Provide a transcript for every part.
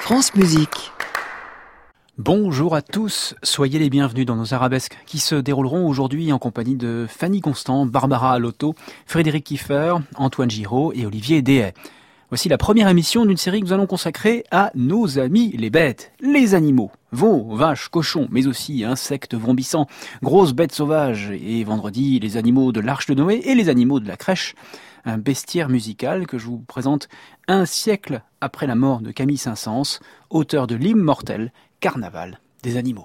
France Musique. Bonjour à tous, soyez les bienvenus dans nos arabesques qui se dérouleront aujourd'hui en compagnie de Fanny Constant, Barbara Alotto, Frédéric Kieffer, Antoine Giraud et Olivier Dehaye. Voici la première émission d'une série que nous allons consacrer à nos amis les bêtes, les animaux, veaux, vaches, cochons, mais aussi insectes vrombissants, grosses bêtes sauvages et vendredi les animaux de l'Arche de Noé et les animaux de la crèche. Un bestiaire musical que je vous présente un siècle après la mort de Camille Saint-Saëns, auteur de l'immortel Carnaval des animaux.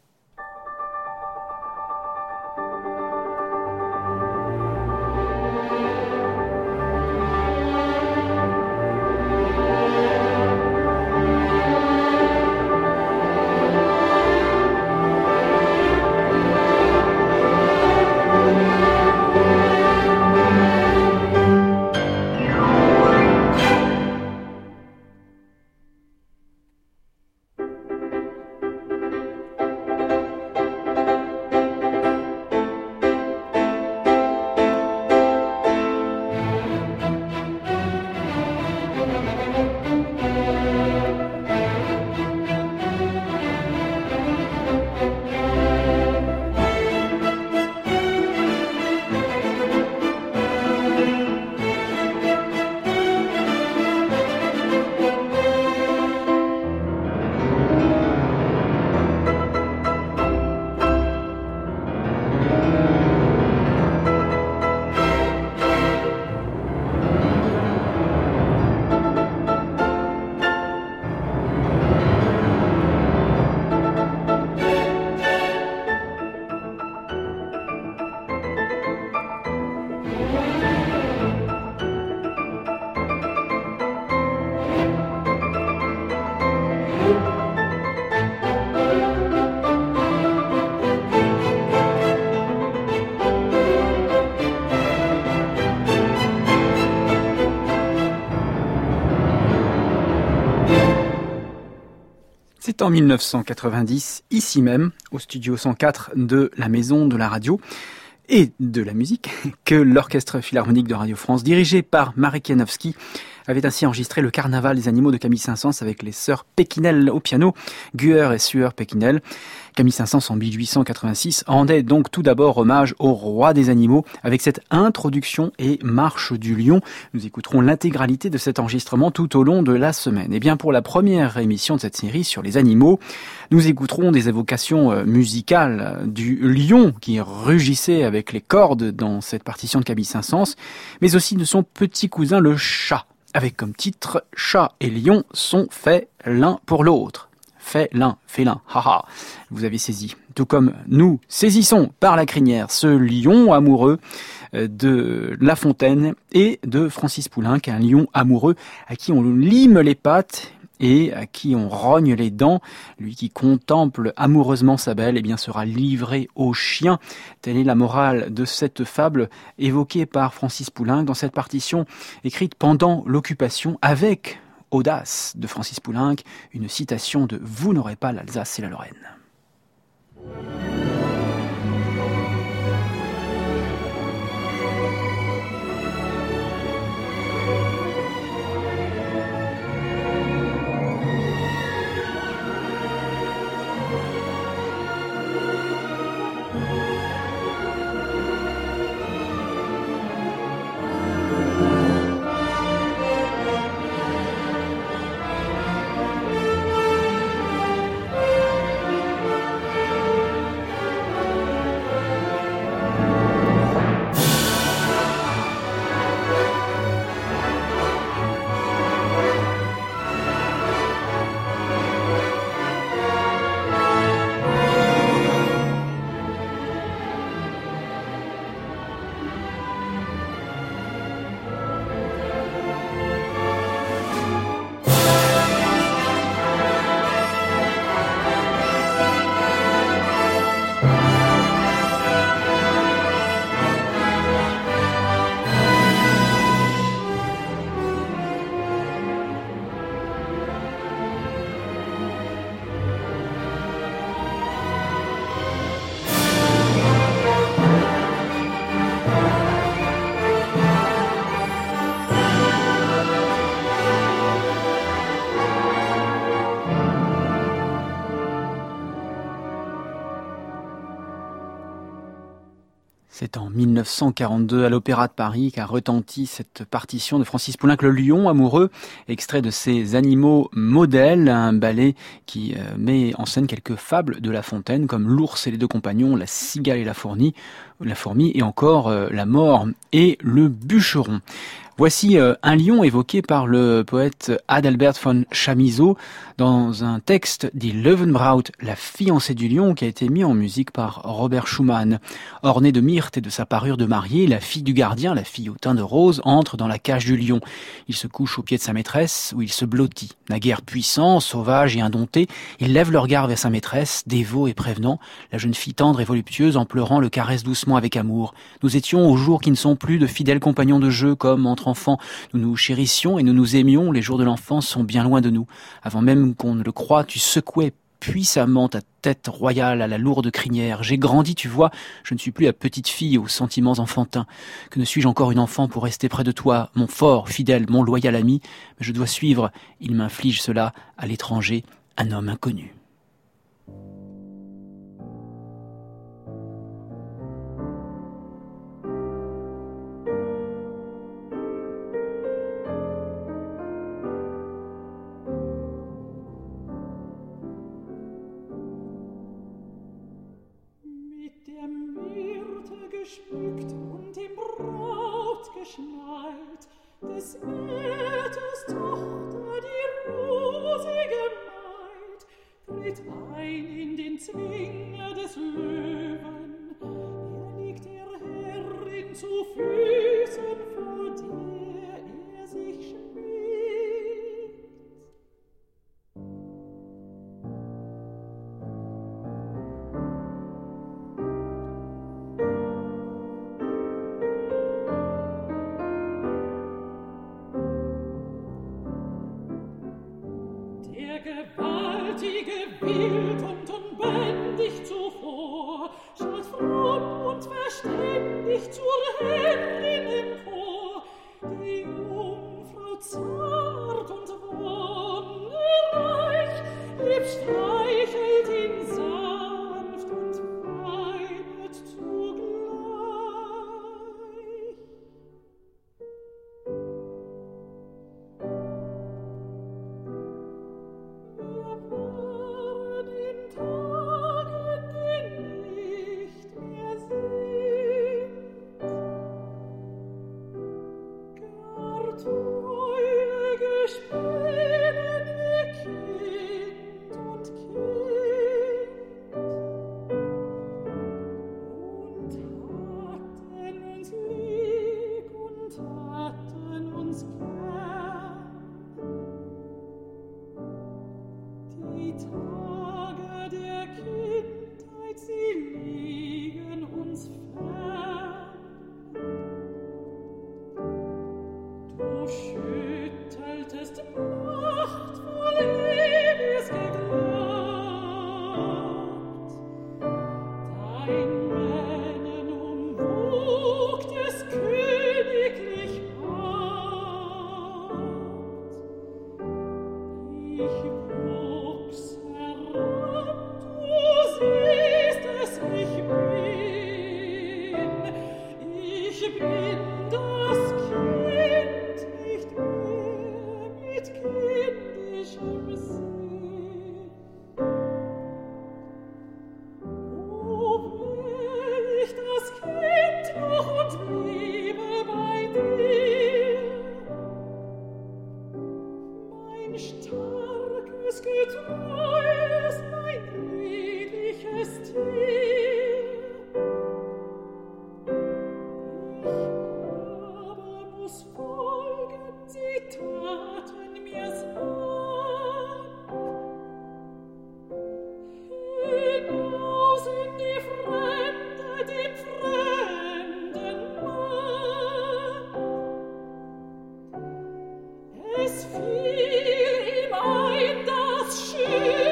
C'est en 1990, ici même, au studio 104 de la Maison de la Radio et de la musique, que l'Orchestre Philharmonique de Radio France, dirigé par Marek Janowski, avait ainsi enregistré le Carnaval des animaux de Camille Saint-Saëns avec les sœurs Pékinel au piano, Guer et Sueur Pékinel. Camille Saint-Saëns en 1886 rendait donc tout d'abord hommage au roi des animaux avec cette introduction et marche du lion. Nous écouterons l'intégralité de cet enregistrement tout au long de la semaine. Et bien pour la première émission de cette série sur les animaux, nous écouterons des évocations musicales du lion qui rugissait avec les cordes dans cette partition de Camille Saint-Saëns, mais aussi de son petit cousin le chat, avec comme titre « Chat et lion sont faits l'un pour l'autre ». Fait l'un, félin, haha, vous avez saisi. Tout comme nous saisissons par la crinière ce lion amoureux de La Fontaine et de Francis Poulenc, un lion amoureux à qui on lime les pattes et à qui on rogne les dents. Lui qui contemple amoureusement sa belle, eh bien sera livré au chien. Telle est la morale de cette fable évoquée par Francis Poulenc dans cette partition écrite pendant l'occupation avec audace de Francis Poulenc, une citation de « Vous n'aurez pas l'Alsace et la Lorraine ». C'est en 1942 à l'Opéra de Paris qu'a retenti cette partition de Francis Poulenc, Le Lion amoureux, extrait de Ces animaux modèles, un ballet qui met en scène quelques fables de La Fontaine comme L'ours et les deux compagnons, La cigale et la fourmi et encore La mort et le bûcheron. Voici un lion évoqué par le poète Adalbert von Chamisso dans un texte dit Löwenbraut, la fiancée du lion, qui a été mis en musique par Robert Schumann. Ornée de myrte et de sa parure de mariée, la fille du gardien, la fille au teint de rose, entre dans la cage du lion. Il se couche au pied de sa maîtresse, où il se blottit. Naguère puissant, sauvage et indompté, il lève le regard vers sa maîtresse, dévot et prévenant. La jeune fille tendre et voluptueuse, en pleurant, le caresse doucement avec amour. Nous étions aux jours qui ne sont plus de fidèles compagnons de jeu, comme entre enfants. Nous nous chérissions et nous nous aimions. Les jours de l'enfance sont bien loin de nous. Avant même qu'on ne le croie, tu secouais puissamment ta tête royale à la lourde crinière. J'ai grandi, tu vois, je ne suis plus la petite fille aux sentiments enfantins. Que ne suis-je encore une enfant pour rester près de toi, mon fort, fidèle, mon loyal ami? Mais je dois suivre, il m'inflige cela, à l'étranger, un homme inconnu. Geschmückt und im Braut geschnallt, des Wertes Tochter, die rosige Maid, tritt ein in den Zwinger des Löwen. Liegt der Herrin zu Füßen, vor der sich schmiegt. Wild und unbändig zuvor, schaut fromm und verständig zur Herrin empor. Die Jungfrau zart und wonnereich, lieb streichelt ihn sanft und weinet zugleich. Es fiel ihm ein, das Schöne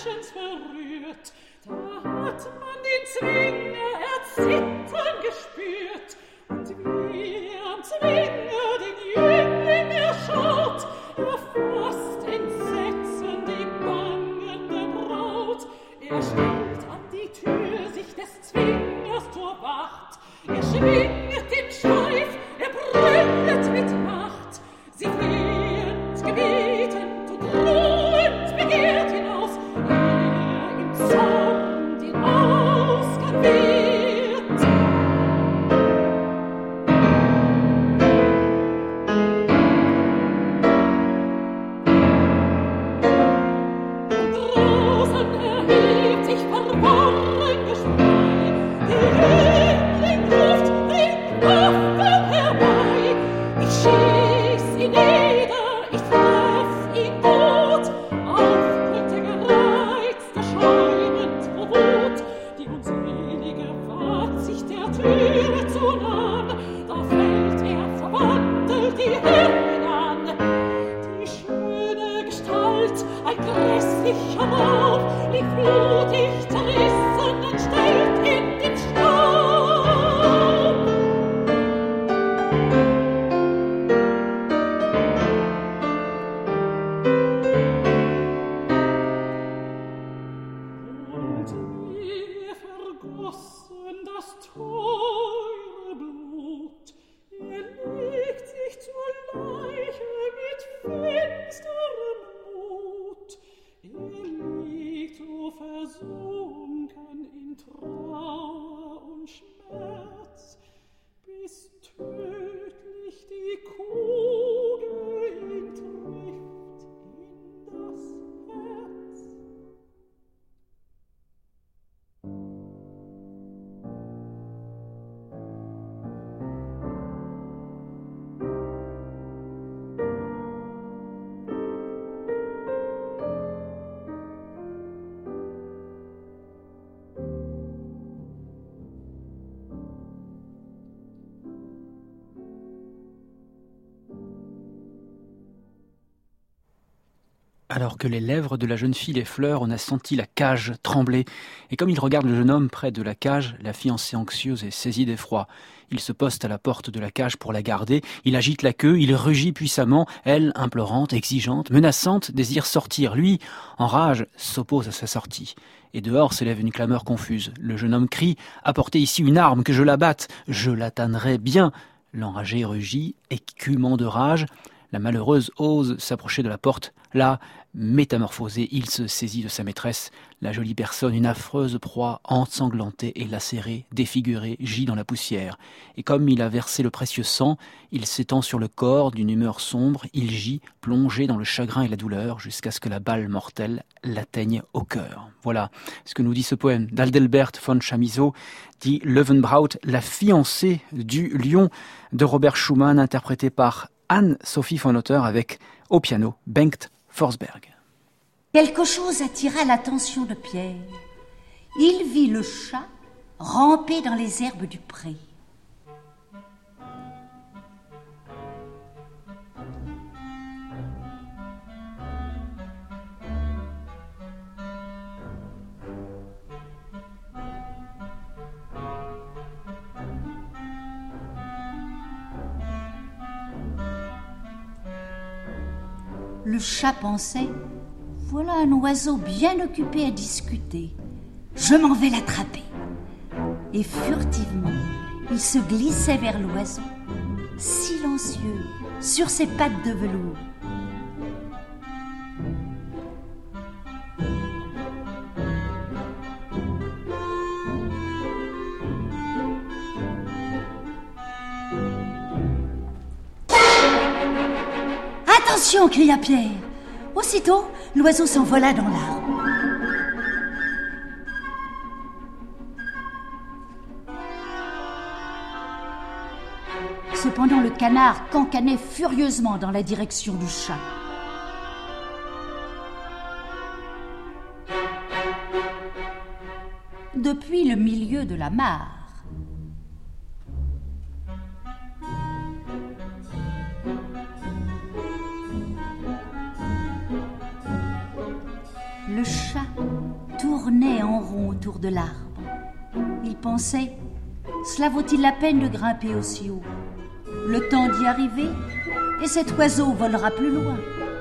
Menschens verrührt, da hat man den Zwinger erzittern gespürt. Und wie am Zwinger den Jüngling erschaut, erfasst entsetzen die bangende Braut. Er stellt an die Tür sich des Zwingers Torwacht, er schwingt den Schweif, er brüllt mit Macht. Sie flehend, gebietend und drohend begehrt hinaus, er im Zorn den Ausgang wehrt. Alors que les lèvres de la jeune fille l'effleurent, on a senti la cage trembler. Et comme il regarde le jeune homme près de la cage, la fiancée anxieuse est saisie d'effroi. Il se poste à la porte de la cage pour la garder, il agite la queue, il rugit puissamment, elle, implorante, exigeante, menaçante, désire sortir. Lui, en rage, s'oppose à sa sortie. Et dehors s'élève une clameur confuse. Le jeune homme crie « Apportez ici une arme, que je la batte, je la tannerai bien !» L'enragé rugit, écumant de rage. La malheureuse ose s'approcher de la porte. Là, métamorphosé, il se saisit de sa maîtresse. La jolie personne, une affreuse proie, ensanglantée et lacérée, défigurée, gît dans la poussière. Et comme il a versé le précieux sang, il s'étend sur le corps d'une humeur sombre. Il gît, plongé dans le chagrin et la douleur, jusqu'à ce que la balle mortelle l'atteigne au cœur. Voilà ce que nous dit ce poème d'Adalbert von Chamisso, dit Löwenbraut, la fiancée du lion de Robert Schumann, interprété par Anne-Sophie von Otter avec, au piano, Bengt Forsberg. Quelque chose attira l'attention de Pierre. Il vit le chat ramper dans les herbes du pré. Le chat pensait, voilà un oiseau bien occupé à discuter. Je m'en vais l'attraper. Et furtivement, il se glissait vers l'oiseau, silencieux, sur ses pattes de velours. Attention, cria Pierre. Aussitôt, l'oiseau s'envola dans l'arbre. Cependant, le canard cancanait furieusement dans la direction du chat. Depuis le milieu de la mare, le chat tournait en rond autour de l'arbre. Il pensait, cela vaut-il la peine de grimper aussi haut? Le temps d'y arriver, et cet oiseau volera plus loin.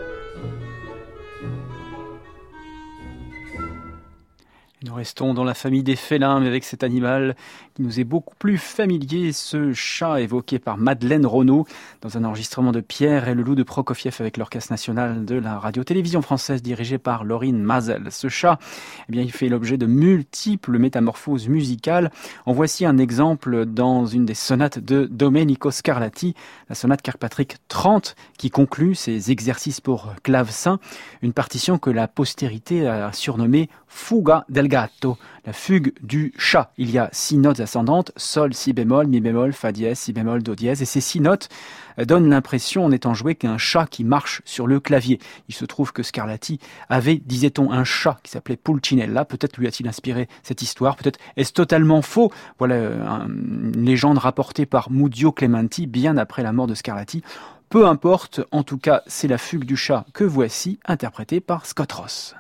Nous restons dans la famille des félins, mais avec cet animal qui nous est beaucoup plus familier, ce chat évoqué par Madeleine Renaud dans un enregistrement de Pierre et le Loup de Prokofiev avec l'Orchestre national de la radio-télévision française dirigé par Laurine Mazel. Ce chat, eh bien, il fait l'objet de multiples métamorphoses musicales. En voici un exemple dans une des sonates de Domenico Scarlatti, la sonate Kirkpatrick 30, qui conclut ces exercices pour clavecin, une partition que la postérité a surnommée Fuga del Gatto, la fugue du chat. Il y a 6 notes ascendantes, sol, si bémol, mi bémol, fa dièse, si bémol, do dièse, et ces 6 notes donnent l'impression, en étant joué, qu'un chat qui marche sur le clavier. Il se trouve que Scarlatti avait, disait-on, un chat qui s'appelait Pulcinella. Peut-être lui a-t-il inspiré cette histoire, peut-être est-ce totalement faux. Voilà une légende rapportée par Muzio Clementi bien après la mort de Scarlatti. Peu importe, en tout cas, c'est la fugue du chat que voici, interprétée par Scott Ross.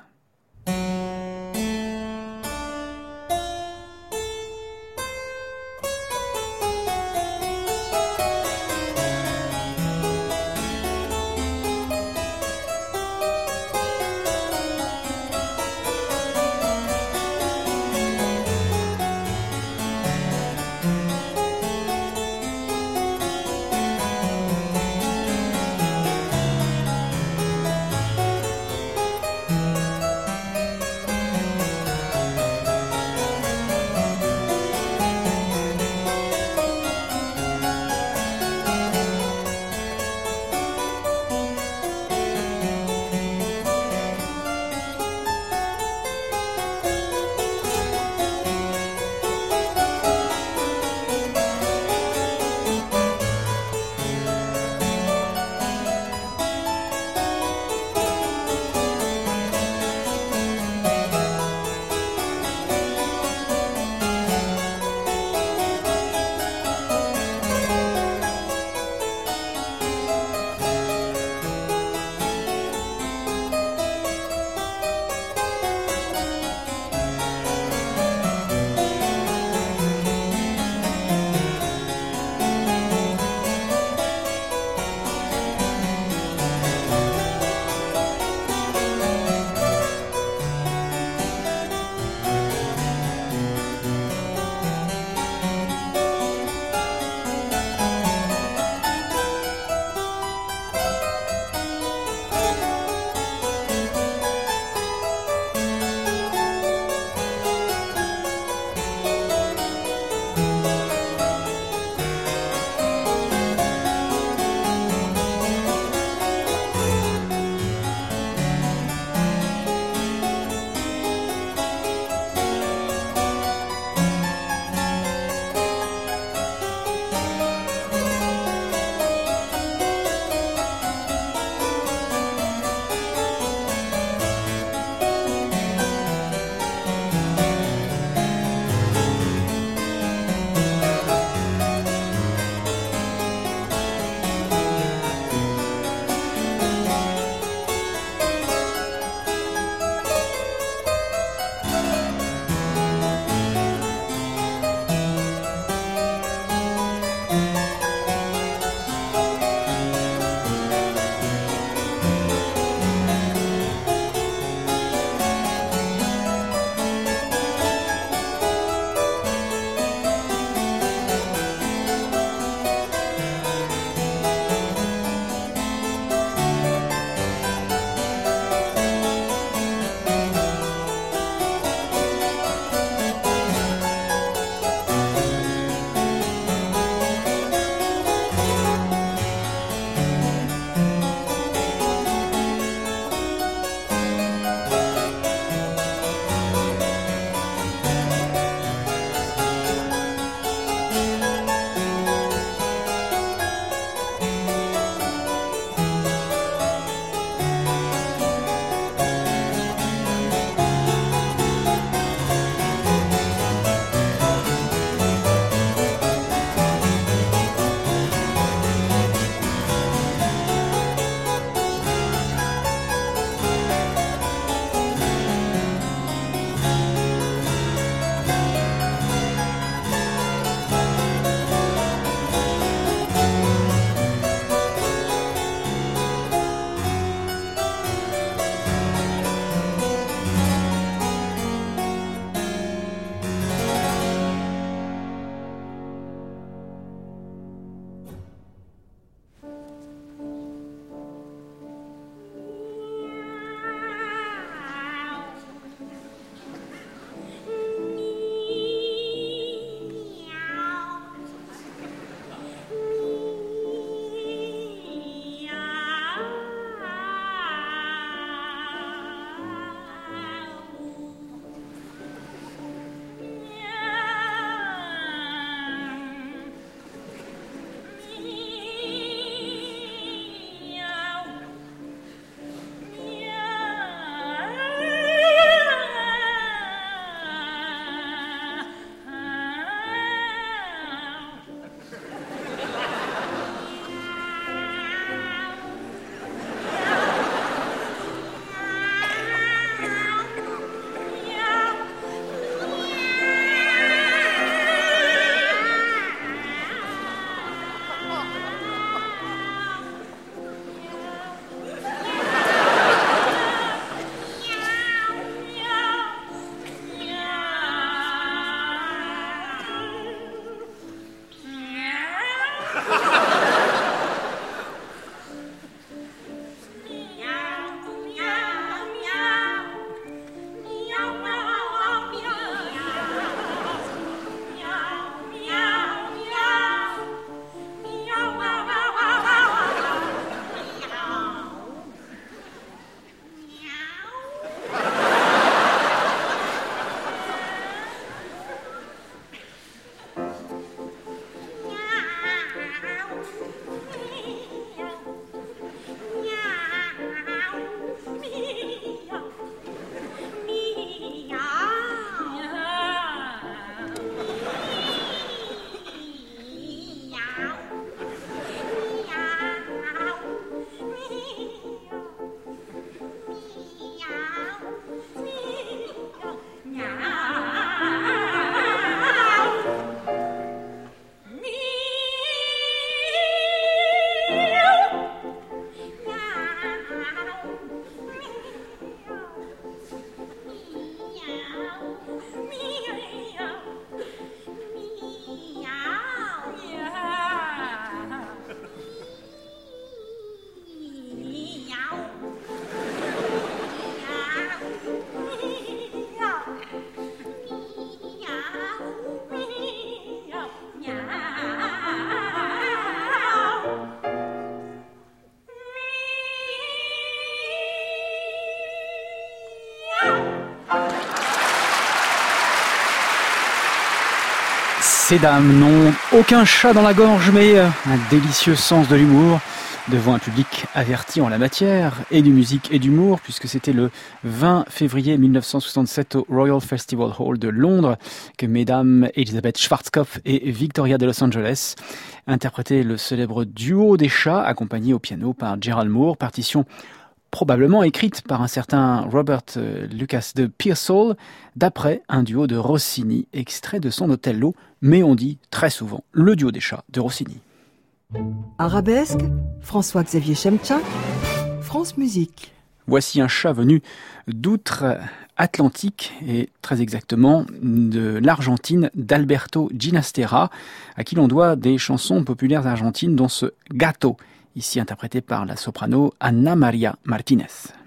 Ces dames n'ont aucun chat dans la gorge, mais un délicieux sens de l'humour, devant un public averti en la matière, et du musique et d'humour, puisque c'était le 20 février 1967 au Royal Festival Hall de Londres que mesdames Elizabeth Schwarzkopf et Victoria de Los Angeles interprétaient le célèbre duo des chats, accompagné au piano par Gerald Moore, partition probablement écrite par un certain Robert Lucas de Pearsall, d'après un duo de Rossini, extrait de son Othello, mais on dit très souvent le duo des chats de Rossini. Arabesque, François-Xavier Chemchak, France Musique. Voici un chat venu d'outre-Atlantique, et très exactement de l'Argentine, d'Alberto Ginastera, à qui l'on doit des chansons populaires argentines, dont ce Gato, ici interprété par la soprano Ana María Martínez.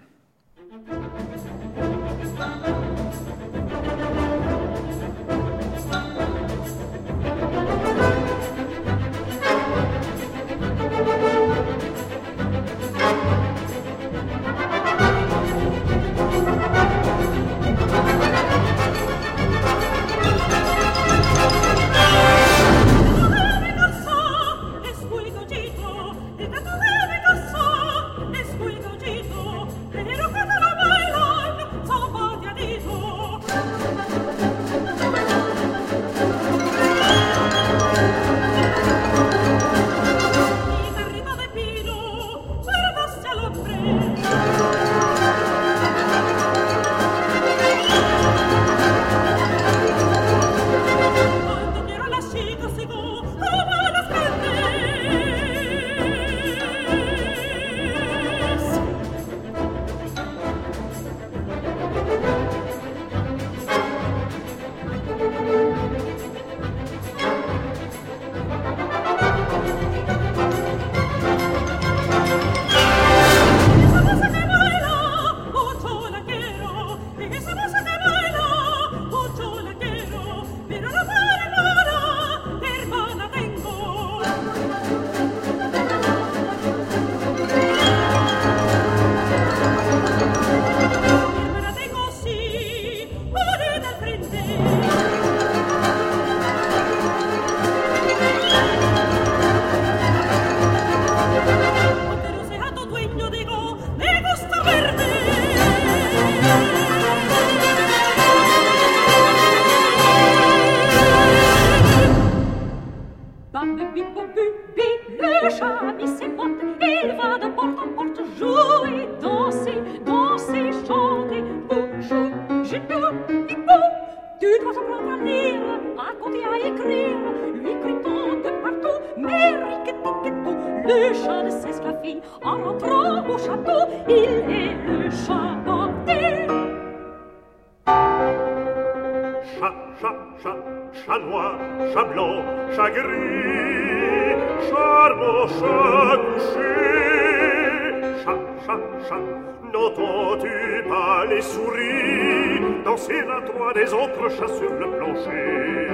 N'entends-tu pas les souris danser à toi des autres chats sur le plancher?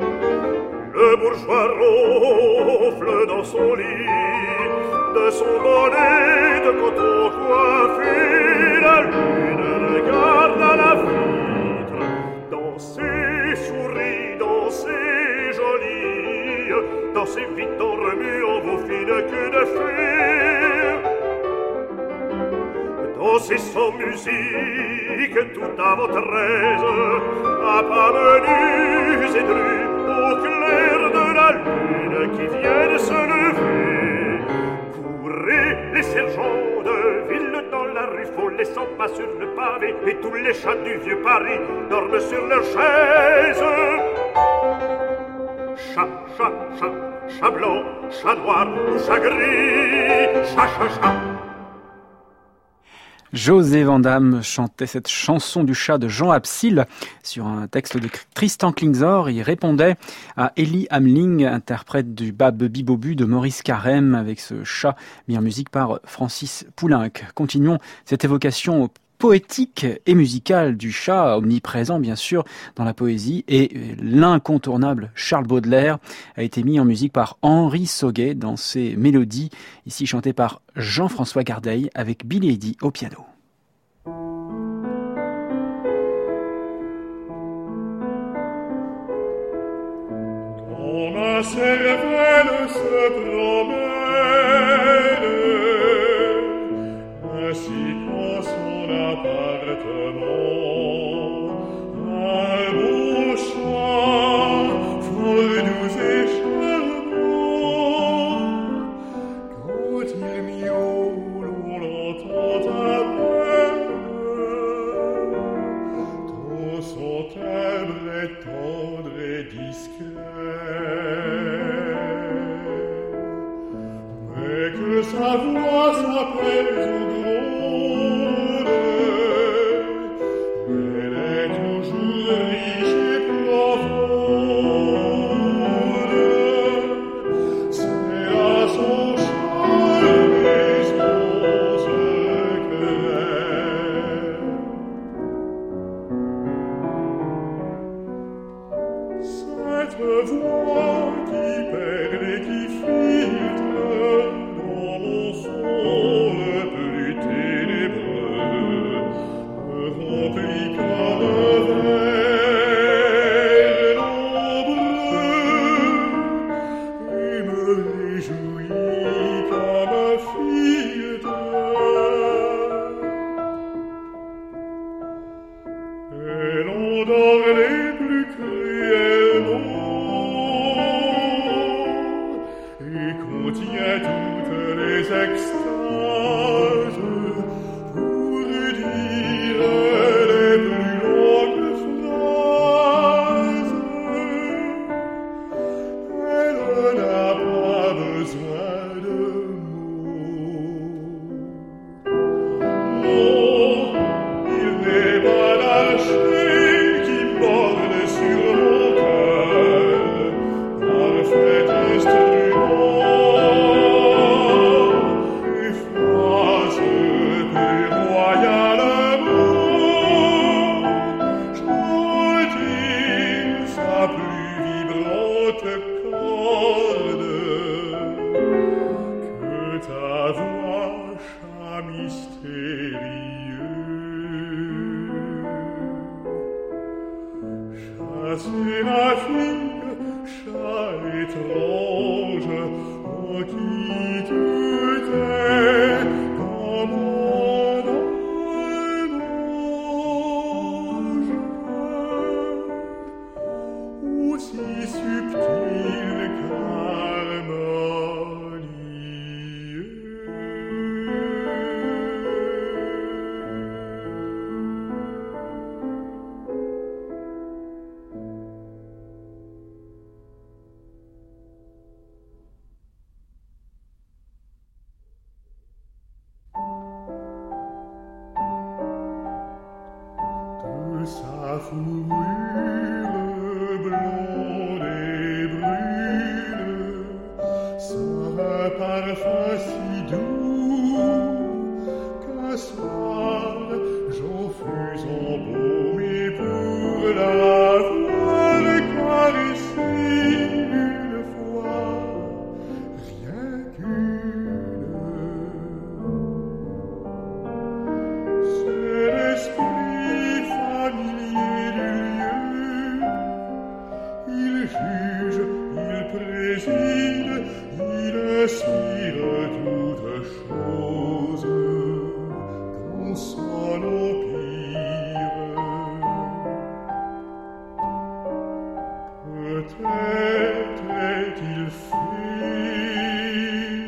Le bourgeois ronfle dans son lit de son bonnet de coton coiffé. La lune regarde à la vitre danser, sourit, danser, jolie, danser vite en remuant vos fines queues de fer. Dansez sans musique tout à votre aise, à pas menus et drus, au clair de la lune qui vient de se lever. Courez les sergents de ville dans la rue, faut les 100 pas sur le pavé, et tous les chats du vieux Paris dorment sur leurs chaises. Chat, chat, chat, chat blanc, chat noir ou chat gris, chat, chat, chat. José Van Damme chantait cette chanson du chat de Jean Absil sur un texte de Tristan Klingsor. Il répondait à Elie Hamling, interprète du Bab Bibobu de Maurice Carême, avec ce chat mis en musique par Francis Poulenc. Continuons cette évocation poétique et musicale du chat, omniprésent bien sûr dans la poésie, et l'incontournable Charles Baudelaire a été mis en musique par Henri Sauguet dans ses mélodies, ici chantées par Jean-François Gardeil avec Billy Eddy au piano. cervelle se promène ainsi qu'en son appartement. Un beau chant fort doux et charmant, quand il miaule on l'entend à peine, tant son timbre est tendre et discret. Mais que sa voix s'apaise ou gronde, elle est toujours riche et profonde. C'est à son chant et son secret. Cette voix qui perle et qui filtre dans mon son le plus ténébreux me remplit comme un verre nombreux et me réjouit comme un filtre. Elle endort les plus cruels mots et contient toutes les extases pour dire les plus longues phrases. Elle n'a pas besoin de mots. Non, il n'est pas lâché qui borne sur mon cœur, parfait instrument, et phrase plus royalement, chante-t-il sa plus vibrante corde, que ta voix, chat mystérieux. Chat séraphique, chat étrange, en qui tout est comme un ange, aussi subtil qu'harmonieux. De sa fourrure blonde et brune sort un parfum si doux qu'un soir j'en fus embaumé pour l'avoir caressée une fois, rien qu'une. C'est l'esprit familier du lieu. Il juge, il préside, il inspire toutes choses dans son empire. Peut-être est-il fait,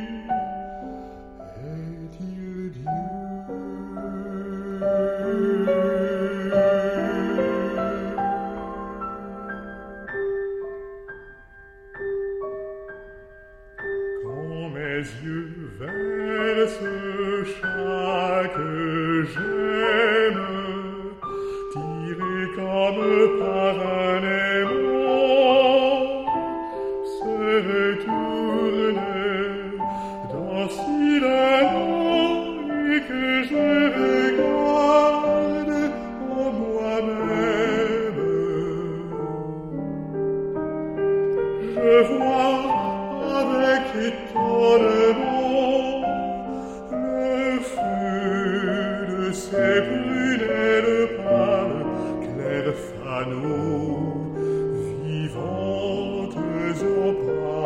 est-il Dieu? Quand mes yeux versent chaque j'aime, tiré comme par un aimant, se retourne dans si et que je regarde en moi-même. Je vois avec étonnement le feu de ses prunelles pâles, clairs fanaux, vivantes en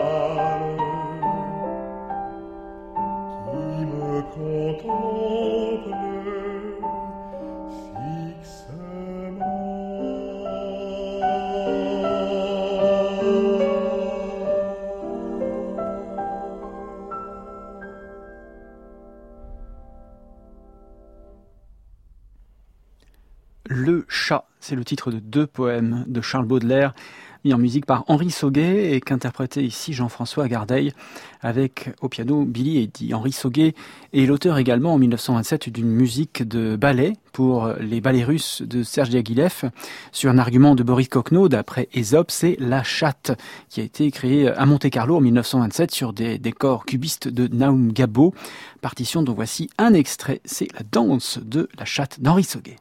Le chat, c'est le titre de 2 poèmes de Charles Baudelaire, mis en musique par Henri Sauguet et qu'interprétait ici Jean-François Gardeil avec au piano Billy Eddy. Henri Sauguet est l'auteur également en 1927 d'une musique de ballet pour les ballets russes de Serge Diaghilev sur un argument de Boris Kokhno d'après Ésope, c'est La Chatte qui a été créée à Monte-Carlo en 1927 sur des décors cubistes de Naum Gabo. Partition dont voici un extrait, c'est la danse de La Chatte d'Henri Sauguet.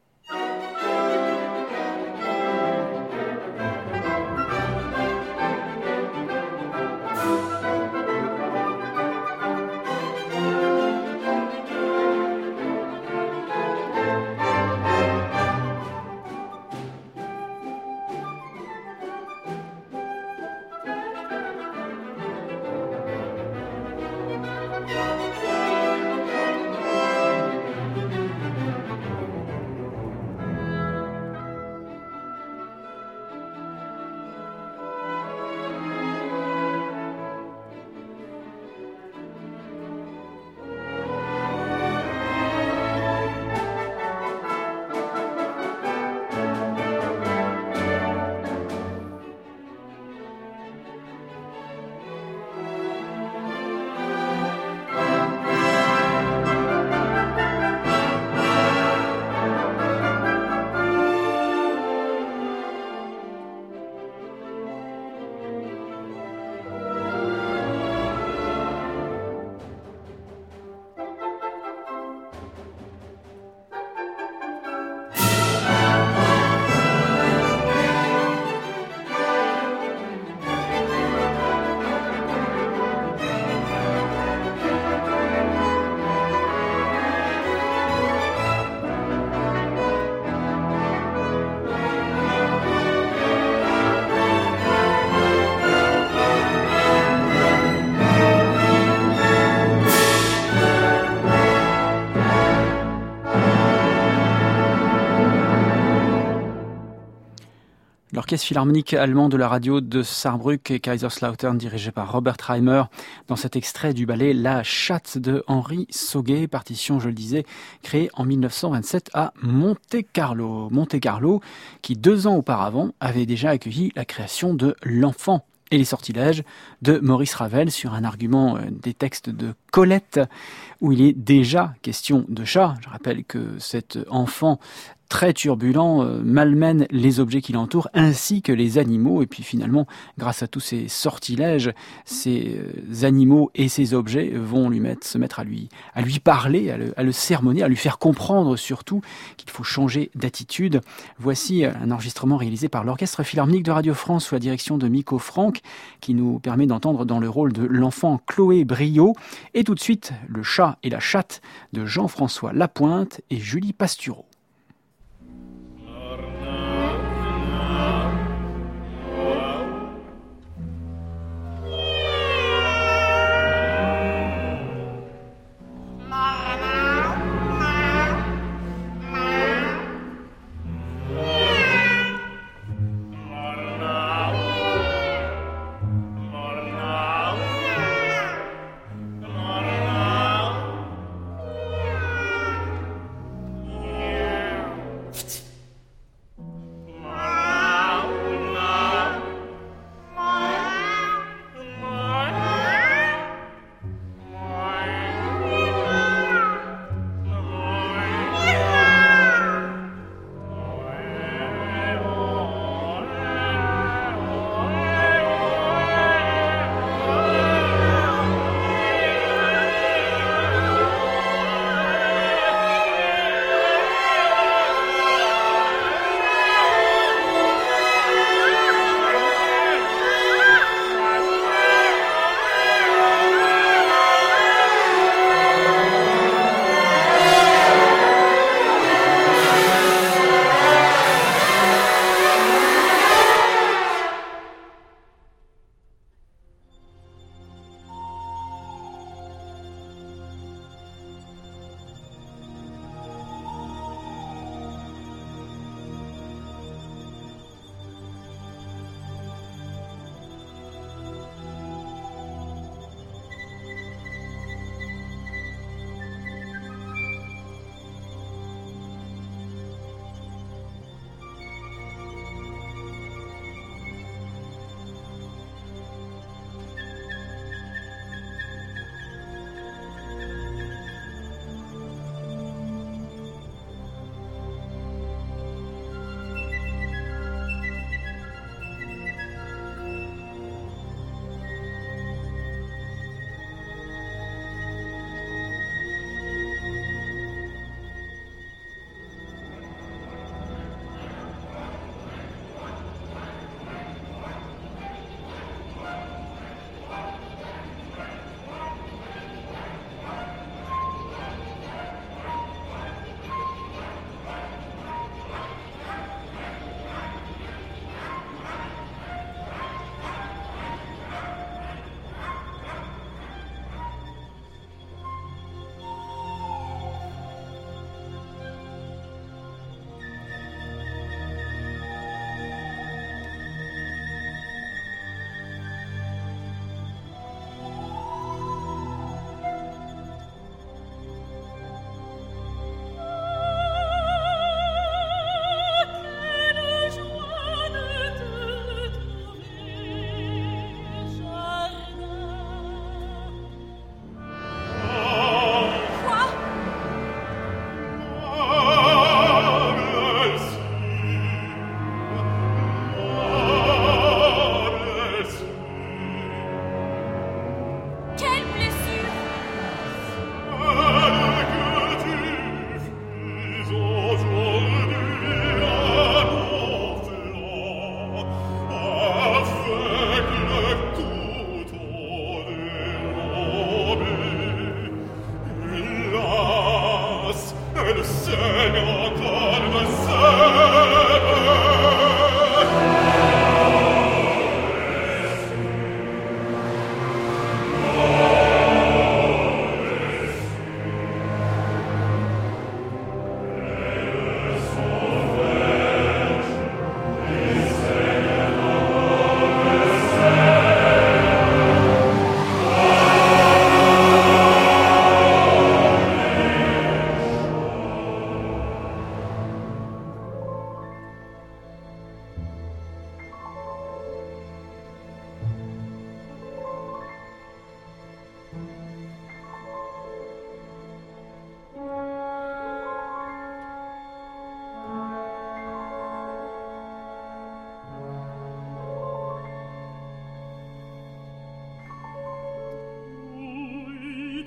L'orchestre philharmonique allemand de la radio de Saarbrück et Kaiserslautern dirigé par Robert Reimer dans cet extrait du ballet La Chatte de Henri Sauguet, partition, je le disais, créée en 1927 à Monte-Carlo. Monte-Carlo qui 2 ans auparavant avait déjà accueilli la création de L'Enfant et les sortilèges de Maurice Ravel sur un argument des textes de Colette où il est déjà question de chat. Je rappelle que cet enfant très turbulent, malmène les objets qui l'entourent ainsi que les animaux. Et puis finalement, grâce à tous ces sortilèges, ces animaux et ces objets vont se mettre à lui parler, à le sermonner, à lui faire comprendre surtout qu'il faut changer d'attitude. Voici un enregistrement réalisé par l'Orchestre Philharmonique de Radio France sous la direction de Miko Franck qui nous permet d'entendre dans le rôle de l'enfant Chloé Brio. Et tout de suite, Le Chat et la Chatte de Jean-François Lapointe et Julie Pastureau. Yeah.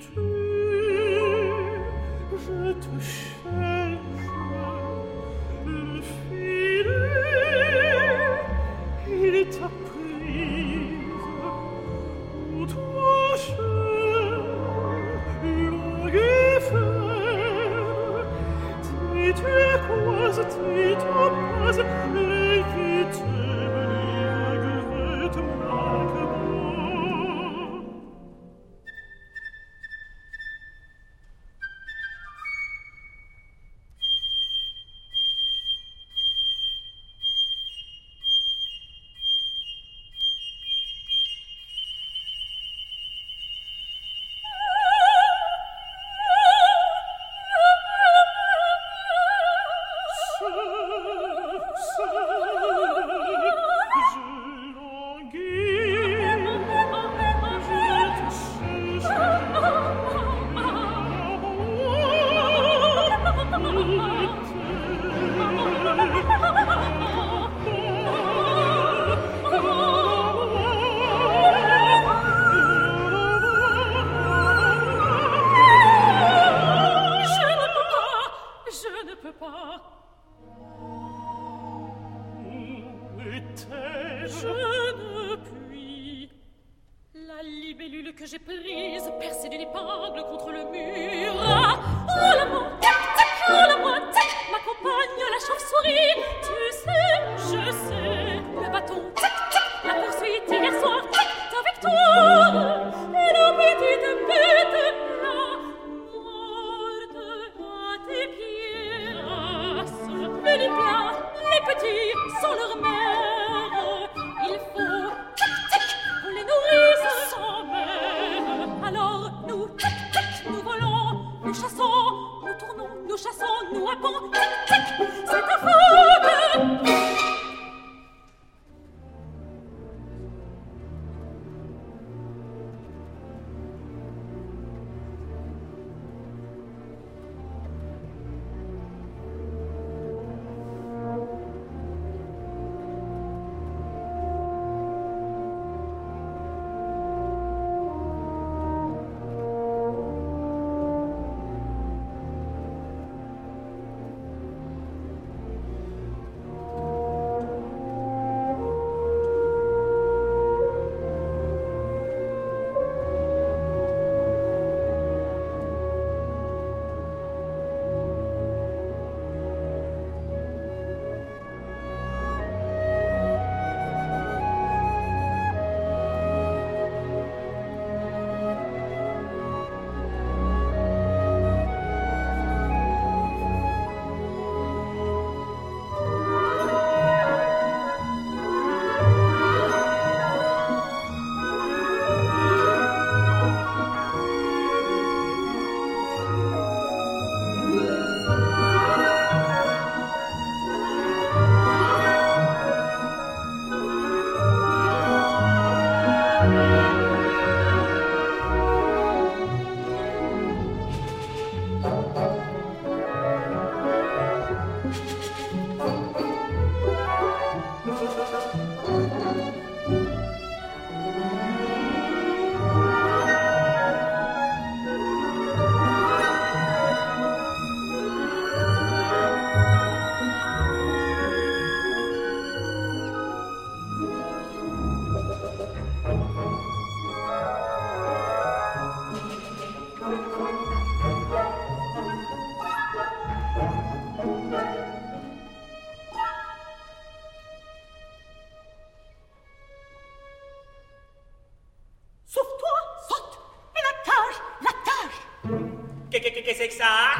Qu'est-ce que c'est que ça?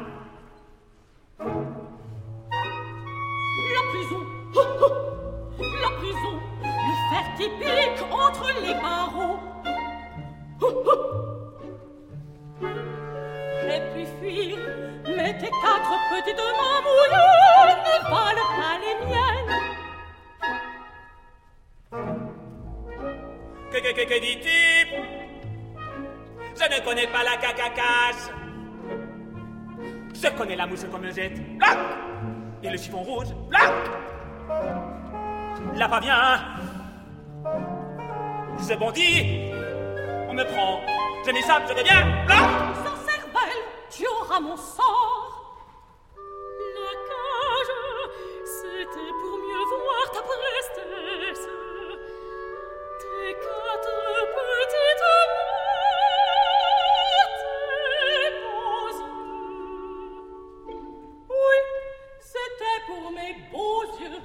La prison. La prison. Le fer qui pique entre les barreaux. J'ai pu fuir, mais tes 4 petites mains mouillées ne valent pas les miennes. Que dis-tu? Je ne connais pas la cacacasse. Je connais la mouche qu'on me jette. Blac! Et le chiffon rouge. Blac! Là, pas bien. Je bondis. me prend. Je m'échappe, je reviens. Blanc. Sans cervelle, tu auras mon sort. La cage, c'était pour mieux voir ta prestesse. Tes 4 petites mains, tes beaux yeux. Oui, c'était pour mes beaux yeux.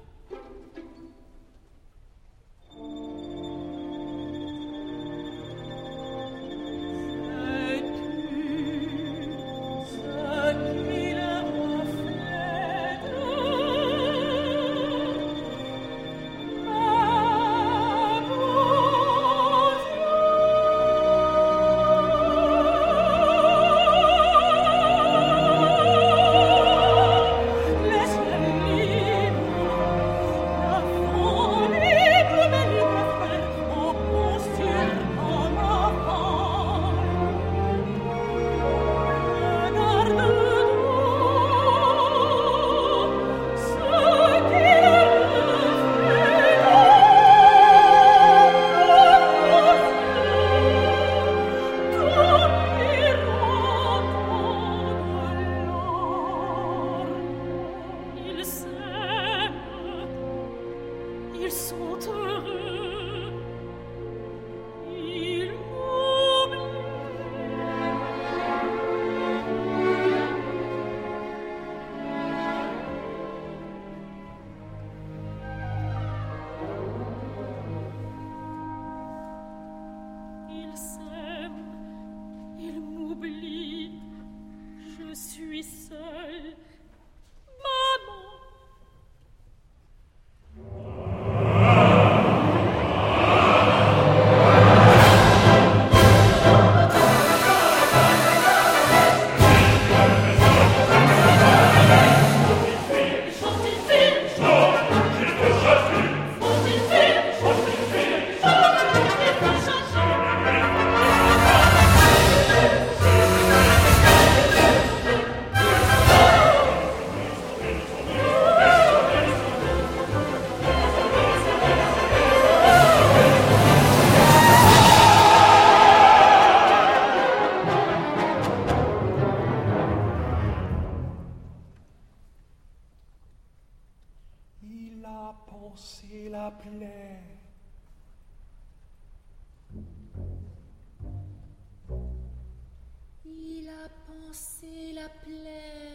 Il a pansé la plaie,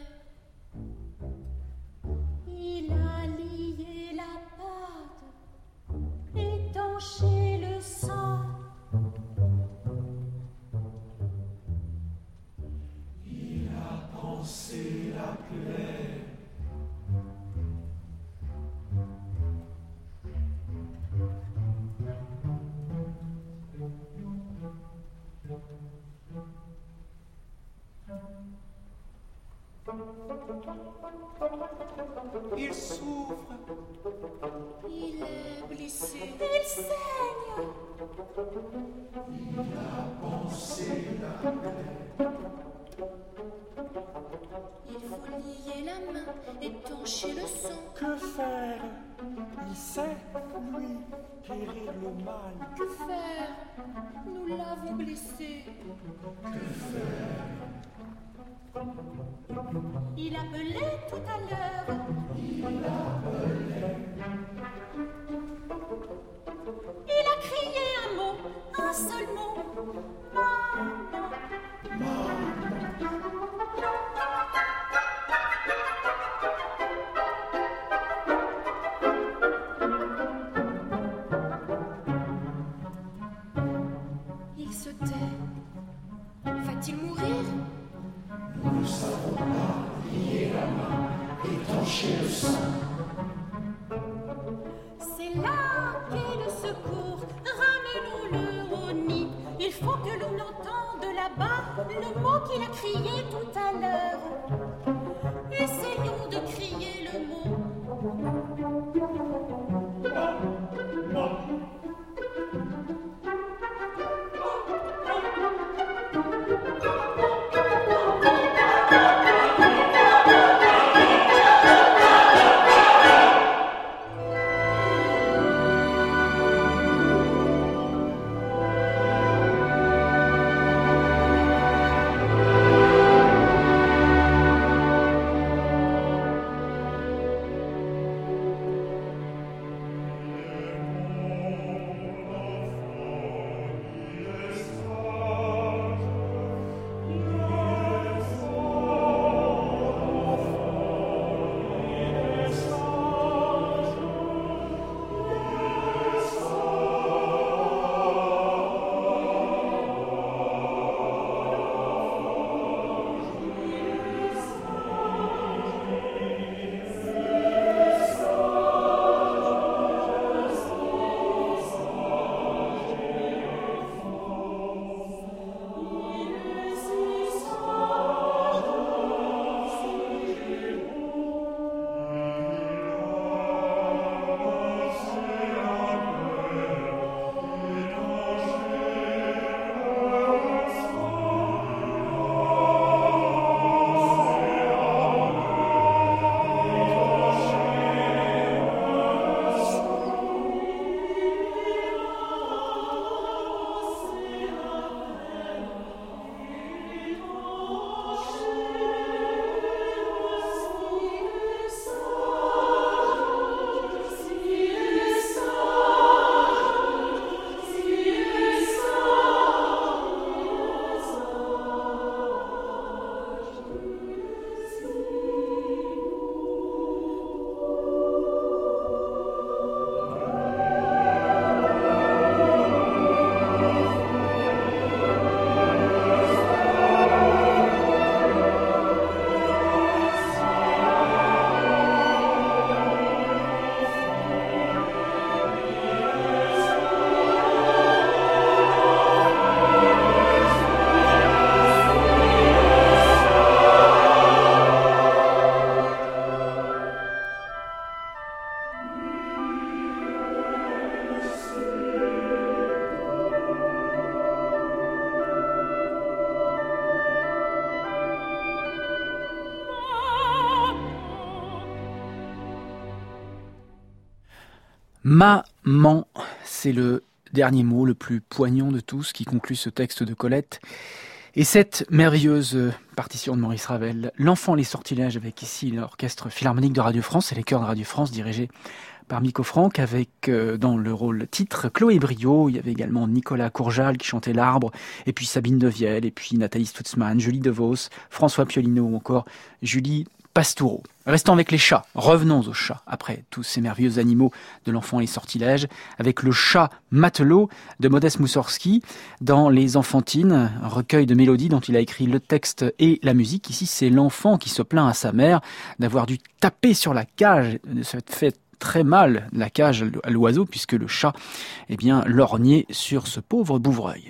il a lié la pâte, étanché le sang. Il a pansé la plaie. Il souffre. Il est blessé. Il saigne. Il a pansé la plaie. Il faut lier la main, étancher le sang. Que faire? Il sait, lui, guérir le mal. Que faire? Nous l'avons blessé. Que faire? Il appelait tout à l'heure. Il appelait. Il a crié un mot, un seul mot. Maman. Il se tait. Va-t-il mourir? Nous ne savons pas lier la main, étancher le sang. C'est là qu'est le secours. Ramenons-le au nid. Il faut que l'on entende là-bas le mot qu'il a crié tout à l'heure. Essayons de crier le mot. Maman, c'est le dernier mot, le plus poignant de tous, qui conclut ce texte de Colette. Et cette merveilleuse partition de Maurice Ravel, L'Enfant les sortilèges, avec ici l'orchestre philharmonique de Radio France et les chœurs de Radio France dirigés par Miko Franck, avec dans le rôle titre Chloé Briot. Il y avait également Nicolas Courjal qui chantait L'Arbre, et puis Sabine Devielle, et puis Nathalie Stutzmann, Julie DeVos, François Piolino ou encore Julie Pastoureau. Restons avec les chats, revenons aux chats, après tous ces merveilleux animaux de L'Enfant et les sortilèges, avec le chat matelot de Modeste Moussorgsky dans Les Enfantines, un recueil de mélodies dont il a écrit le texte et la musique. Ici, c'est l'enfant qui se plaint à sa mère d'avoir dû taper sur la cage, de cette fête très mal la cage à l'oiseau, puisque le chat, lorgnait sur ce pauvre bouvreuil.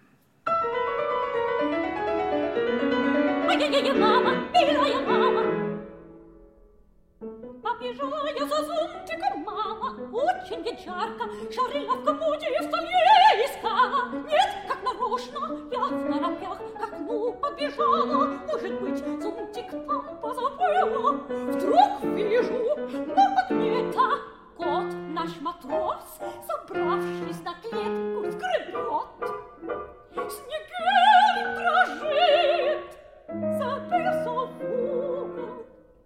Побежала за зонтиком, мама, очень ведь жарко, шарила в комоде и в столе искала. Нет, как нарочно, я в торопях к окну подбежала. Может быть, зонтик там позабыла. Вдруг вижу, на окне-то кот наш матрос, собравшись на клетку, скребет. Снегирь дрожит, забился в угол.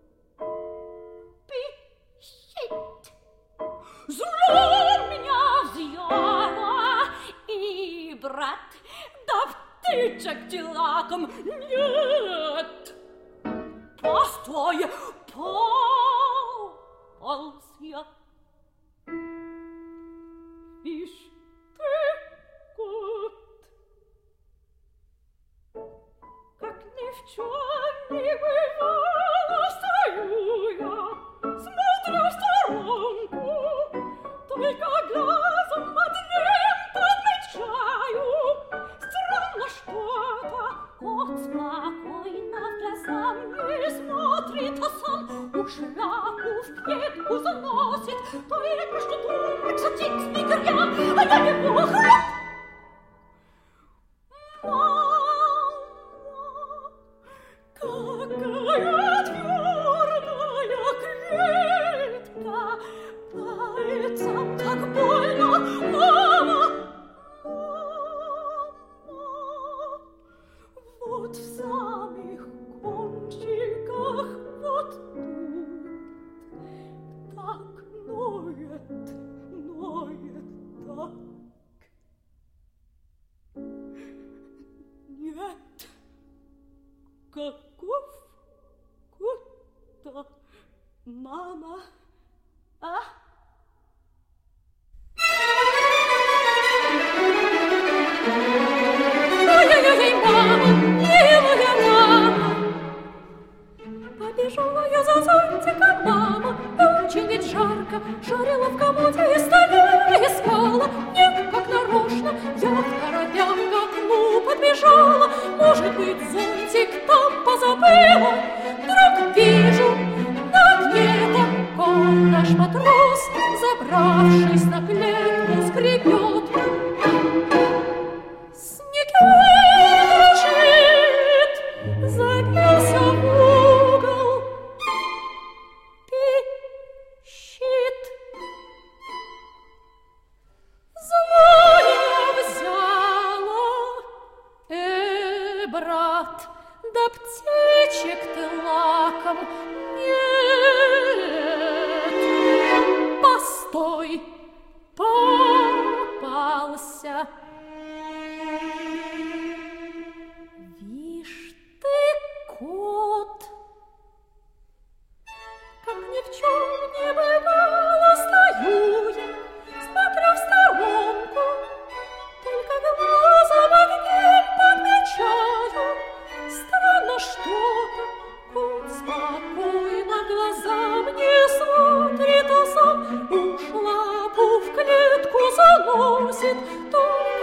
Пищит. Зло меня взяло, и, брат, да птичек телаком нет. Постой, полз я. Ишь ты, кот, как ни в чем не бывало, стою я, смотрю в сторонку, только глазом одним подмечаю. Странно что-то, кот спокойно в глаза не смотрит, а сам уж шляпу в клетку заносит. Только что думает, что тик снегирь я, а я его хлоп. Какая твердая клетка, пальцам так больно, мама, мама. Вот в самых кончиках, вот тут, так ноет, так. Нет, каков кот-то, мама, а? Ой-ой-ой, мама, милая мама. Побежала я за зонтиком, мама, очень ведь жарко, шарила в комоде и столе искала. Нет, как нарочно, я в торопях к окну подбежала. Может быть, зонтик там позабыла. Вдруг вижу, на окне-то кот наш матрос, забравшись на клетку, скребет. Снегирь дрожит, забился в угол, пищит. Злое взяло, брат, да птичек ты лаком нет. Постой, попался. Вишь ты, кот, как ни в чем не бывало, стою я, смотрю в сторонку, только глазом одним подмечаю. Странно что-то, кот спокойно глазам не смотрит, а сам уж лапу в клетку заносит. Только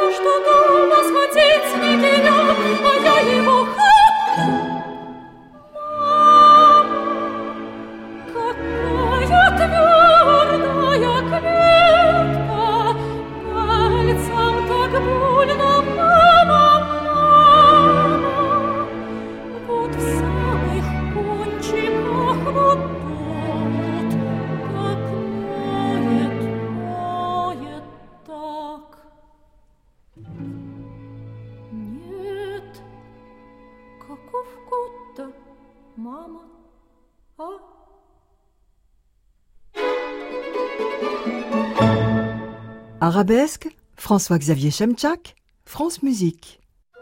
maman. Oh. Arabesque, François-Xavier Chemchak, France Musique.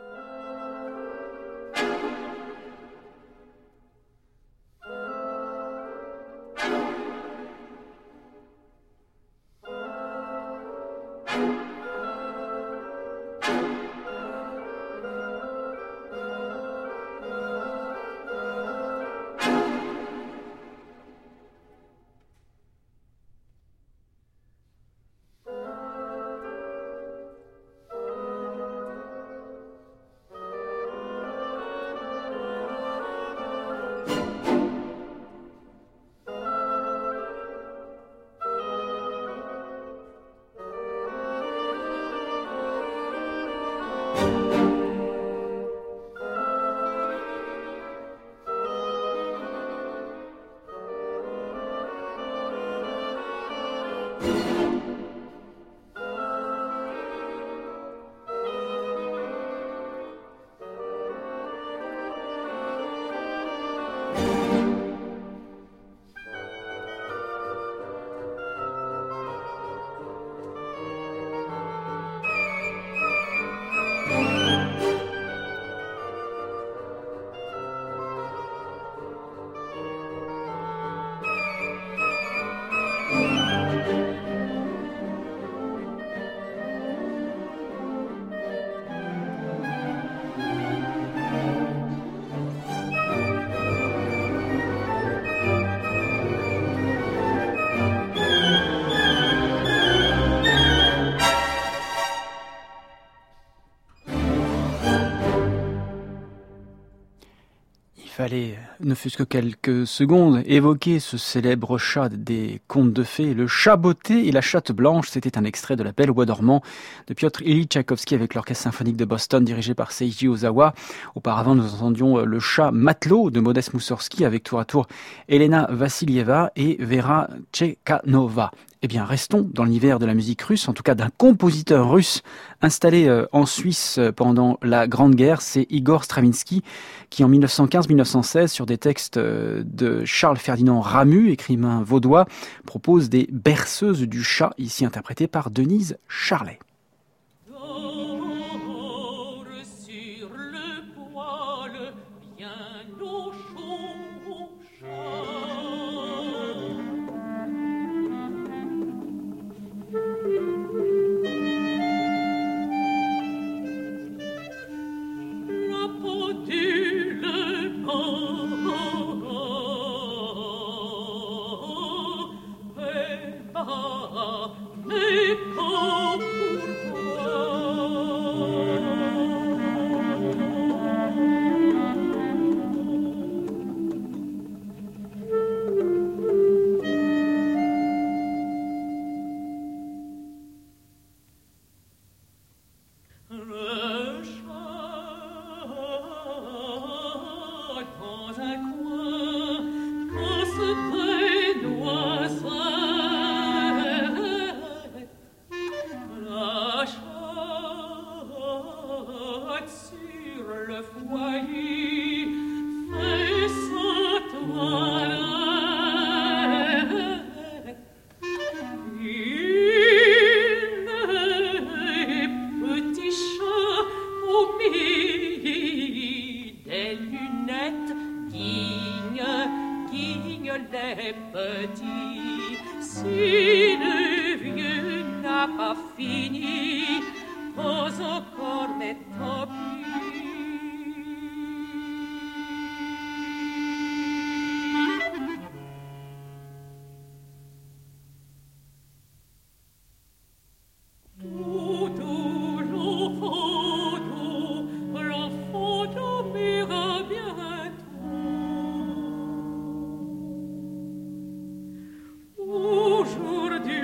Fallait, ne fût-ce que quelques secondes, évoquer ce célèbre chat des contes de fées, le chat botté et la chatte blanche. C'était un extrait de La Belle au bois dormant de Piotr Ilyich Tchaïkovski avec l'Orchestre symphonique de Boston dirigé par Seiji Ozawa. Auparavant, nous entendions le chat matelot de Modest Moussorgsky avec tour à tour Elena Vassilieva et Vera Tchekhanova. Eh bien, restons dans l'univers de la musique russe, en tout cas d'un compositeur russe installé en Suisse pendant la Grande Guerre. C'est Igor Stravinsky qui, en 1915-1916, sur des textes de Charles-Ferdinand Ramu, écrivain vaudois, propose des berceuses du chat, ici interprétées par Denise Charlet.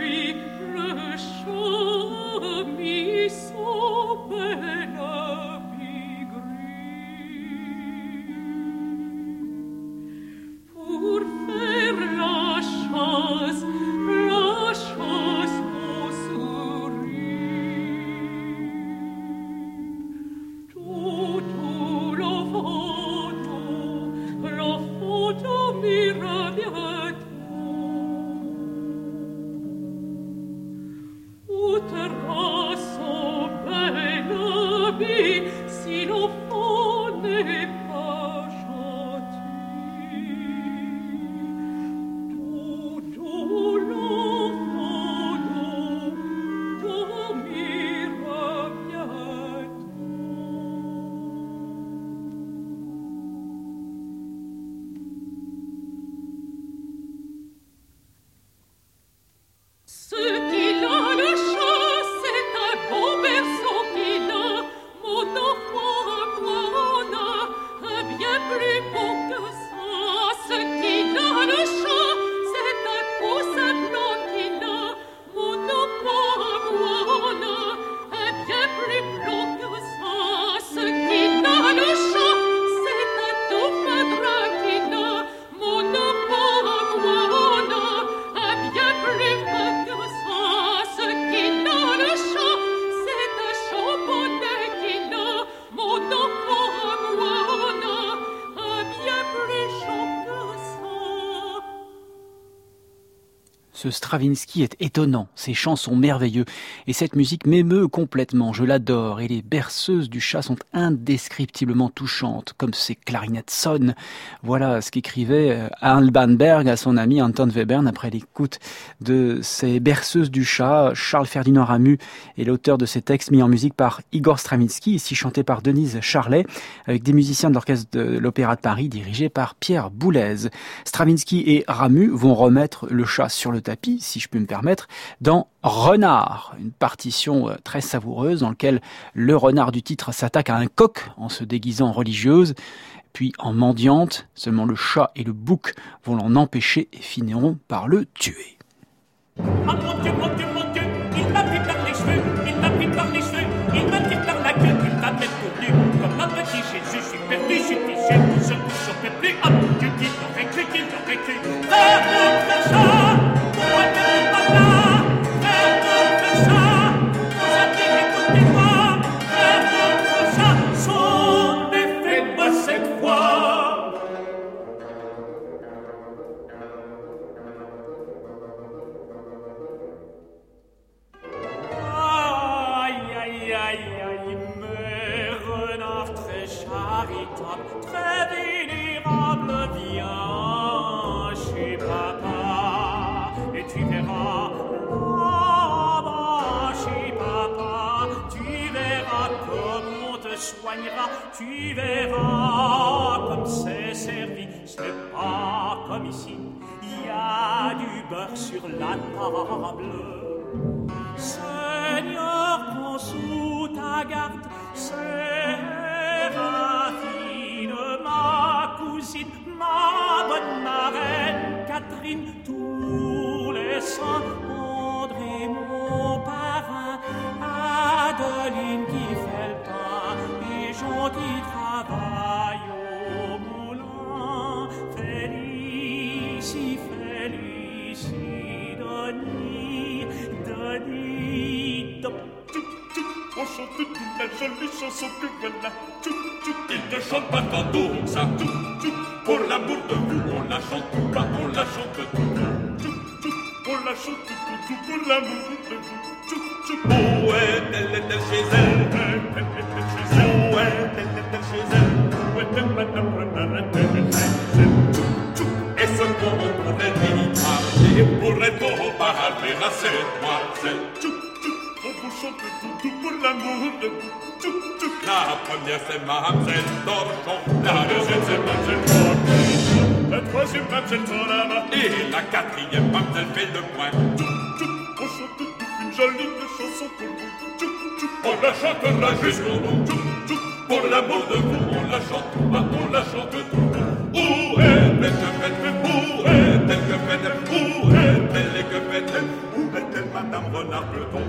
Aujourd'hui, le chant mis son peine Ce Stravinsky est étonnant, ses chants sont merveilleux et cette musique m'émeut complètement, je l'adore et les berceuses du chat sont indescriptiblement touchantes, comme ces clarinettes sonnent. Voilà ce qu'écrivait Alban Berg à son ami Anton Webern après l'écoute de ces berceuses du chat. Charles Ferdinand Ramu est l'auteur de ces textes mis en musique par Igor Stravinsky, ici chanté par Denise Charlet, avec des musiciens de l'orchestre de l'Opéra de Paris dirigé par Pierre Boulez. Stravinsky et Ramu vont remettre le chat sur le tapis, si je peux me permettre, dans Renard, une partition très savoureuse dans laquelle le renard du titre s'attaque à un coq en se déguisant en religieuse, puis en mendiante, seulement le chat et le bouc vont l'en empêcher et finiront par le tuer. Oh mon Dieu, mon Dieu, mon Dieu, il m'a pris par les cheveux, il m'a pris par les cheveux, il m'a pris par la queue, il m'a mettre au nu, comme un petit Jésus, je suis perdu, je suis fiché, tout seul, j'en peux plus, oh mon Dieu, qu'il l'aurait cru, faire notre chat, pourquoi t'es pas là, faire notre chat, vous avez écoutez-moi, faire notre chat, son effet, moi cette fois. Très vénérable, viens chez papa et tu verras là-bas chez papa, tu verras comme on te soignera, tu verras comme c'est servi, c'est pas comme ici, il y a du beurre sur la table. Seigneur, prends sous ta garde, c'est Raffine, ma cousine, ma bonne marraine, Catherine, tous les saints, André, mon parrain, Adeline qui fait le pain, et Jean qui travaille au moulin, Félicie, Félicie, Denis, Denis, on chante toute la jolie chanson que voilà. Il ne chante pas tantôt, ça. Pour l'amour de vous, on la chante tout bas, on la chante tout. On la chante tout, pour l'amour de vous. Où est-elle chez elle? Où est-elle chez elle? Où est-elle, madame Renard? Est-ce qu'on pourrait lui parler? Pourrait-on parler à cette demoiselle? On vous chante tout pour l'amour de vous. La première c'est Mademoiselle Torchon, la deuxième c'est Mademoiselle Torchon, la troisième Mademoiselle Torama, et la quatrième Mademoiselle fait le point. On chante une jolie chanson pour vous. On la chantera jusqu'au bout. Pour l'amour de vous, on la chante tout bas, on la chante tout bas. Où est-elle que fait-elle? Où est-elle que fait-elle? Où est-elle et que fait-elle? Où est-elle, Madame Renard Pleton?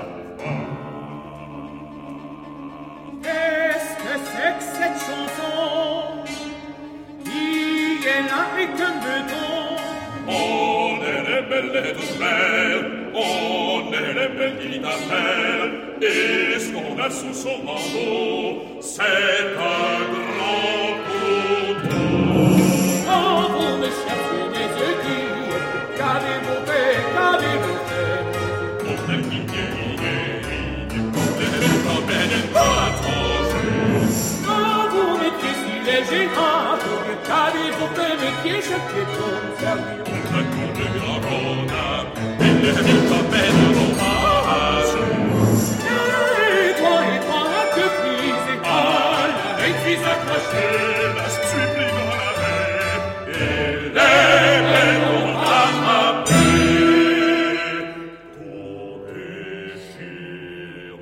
Qu'est-ce que c'est que cette chanson qui est là et qu'un beuton? On est les belles et douces mères, on est les belles guitares, et ce qu'on a sous son manteau, c'est un grand couteau. Oh, vous me cherchez mes yeux durs, qu'avez-vous fait, qu'avez-vous fait? On a guillé, on est les promènes et pas tranchées. Oh, vous mettiez si léger, ah, qu'avez-vous fait, métier, je piétonne, sérieux. On a couru en Rhône, et les promènes en rage. Et toi, que prise, ah, la maîtrise accrochée, la stupide dans la mer, et les belles ont rattrapé tout déchiré.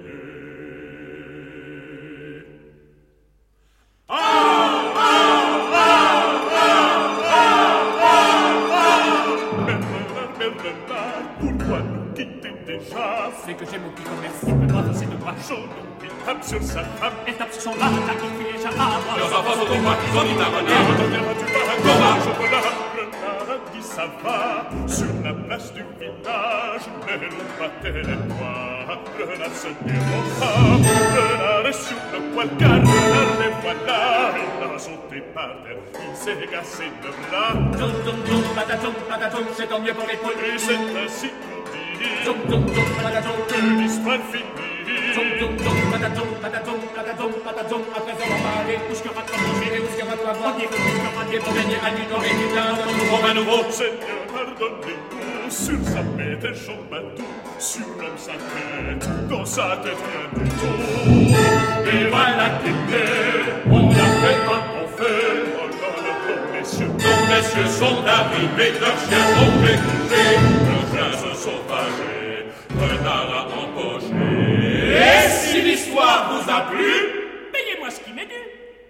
Pourquoi nous quitter déjà? C'est que j'aime mon petit commerce, il peut pas passer de bras. Chaud, il tape sur sa femme, Elle tape sur son âme, là, il fait déjà avoir. le rabat au droit, ils ont dit à Renard. Tu vas chocolat, Renard dit ça va. Sur la place du village, mais l'on battait les doigts. Renard se déroba, Renard est sur le poil, car Renard les voilà. Et là, son jeté par terre. Il s'est cassé de bras. Dum dum dum, patatum, c'est tant mieux pour les poules. Et c'est ainsi qu'on dit Dum dum dum, patatum, que l'histoire finit. dum dum dum, patatum, après avoir parlé, où ce qu'il y aura de quoi manger, où ce qu'il y aura de quoi boire, où ce qu'il y aura de pour gagner à du temps et du temps. Pour un nouveau Seigneur, pardonnez-nous. Sur sa bête, et Jean Batou, sur l'homme sa tête, dans sa tête rien du tout. Et voilà qu'il est, on a fait comme on fait. Oh là là, nos messieurs sont arrivés, leurs chiens ont fait coucher, leurs chiens se sont fâchés, renard a empoché. Et si l'histoire vous a plu, Payez-moi ce qui m'est dû.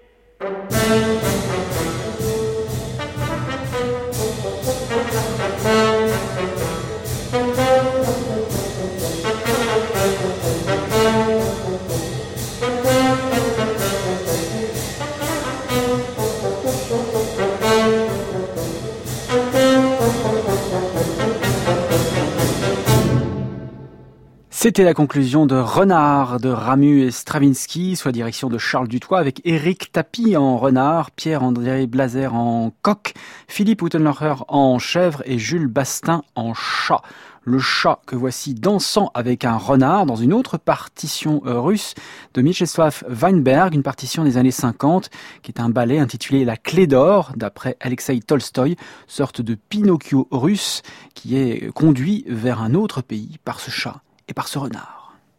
C'était la conclusion de Renard de Ramu et Stravinsky, sous la direction de Charles Dutoit, avec Éric Tapie en renard, Pierre-André Blazer en coq, Philippe Huttenlocher en chèvre et Jules Bastin en chat. Le chat que voici dansant avec un renard dans une autre partition russe de Mieczysław Weinberg, une partition des années 50, qui est un ballet intitulé La Clé d'Or, d'après Alexeï Tolstoï, sorte de Pinocchio russe qui est conduit vers un autre pays par ce chat et par ce renard.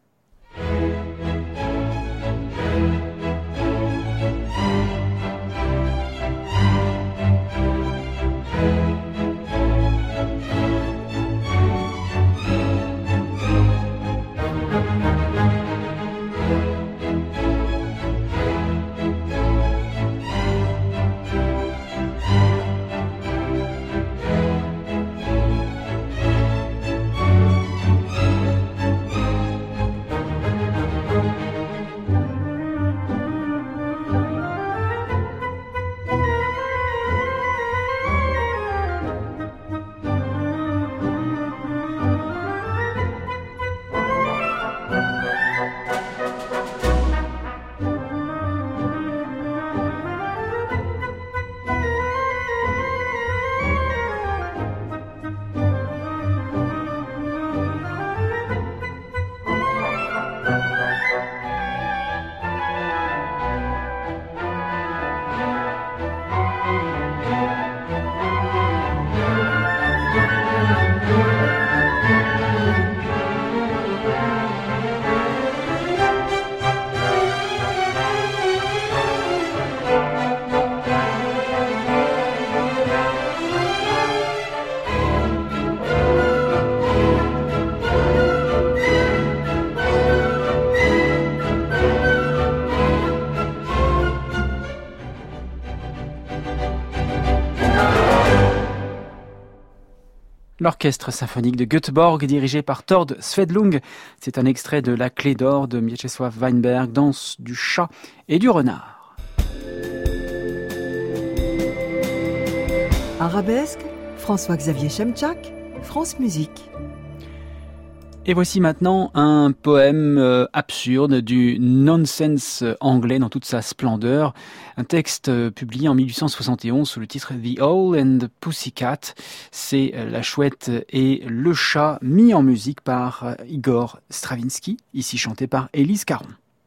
L'orchestre symphonique de Göteborg, dirigé par Tord Svedlung. C'est un extrait de La Clé d'Or de Mieczysław Weinberg, danse du chat et du renard. Arabesque, François-Xavier Chemchak, France Musique. Et voici maintenant un poème absurde du nonsense anglais dans toute sa splendeur. Un texte publié en 1871 sous le titre The Owl and the Pussycat. C'est la chouette et le chat mis en musique par Igor Stravinsky, ici chanté par Élise Caron.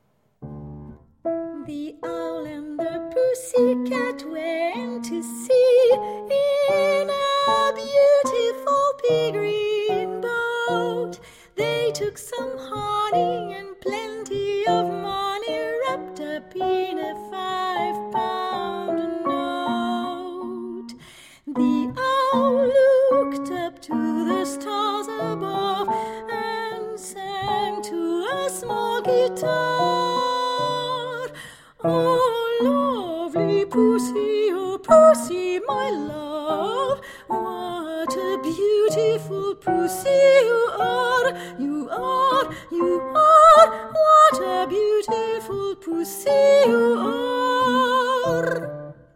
The owl and the pussycat went to sea in a beautiful pea green boat. They took some honey and plenty of money wrapped up in a 5-pound note. The owl looked up to the stars above and sang to a small guitar. Oh, lovely pussy, oh, pussy, my love, what a beautiful pussy you are, you are, you are, what a beautiful pussy you are.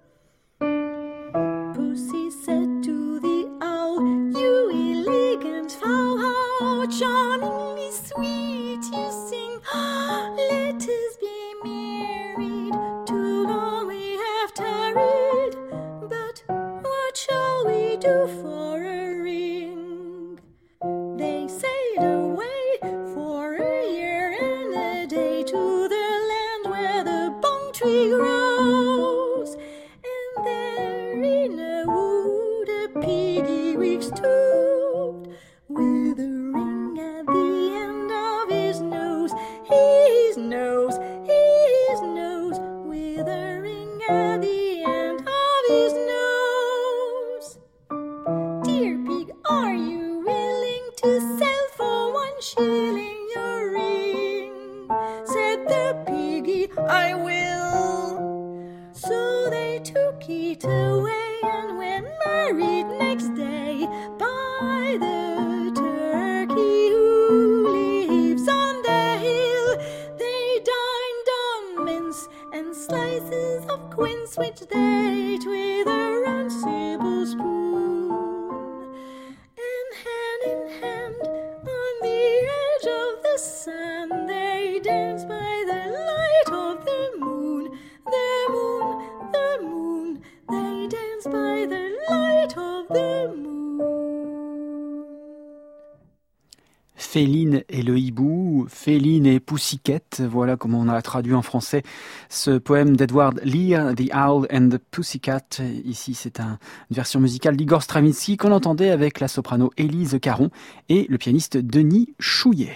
Pussy said to the owl, you elegant fowl, how charmingly sweet you sing. Let us be married, too long we have tarried. at the end of his nose. Dear pig, are you willing to sell for 1 shilling your ring? Said the piggy, I will. So they took it away and were married next day by the turkey who lives on the hill. They dined on mince and slices of quince, which they ate with a round silver spoon. And hand in hand on the edge of the sun, they danced by the light of the moon. The moon, the moon, they danced by the light of the moon. Féline et le hibou, Féline et Pussycat, voilà comment on a traduit en français ce poème d'Edward Lear, The Owl and the Pussycat. Ici, c'est une version musicale d'Igor Stravinsky qu'on entendait avec la soprano Élise Caron et le pianiste Denis Chouillet.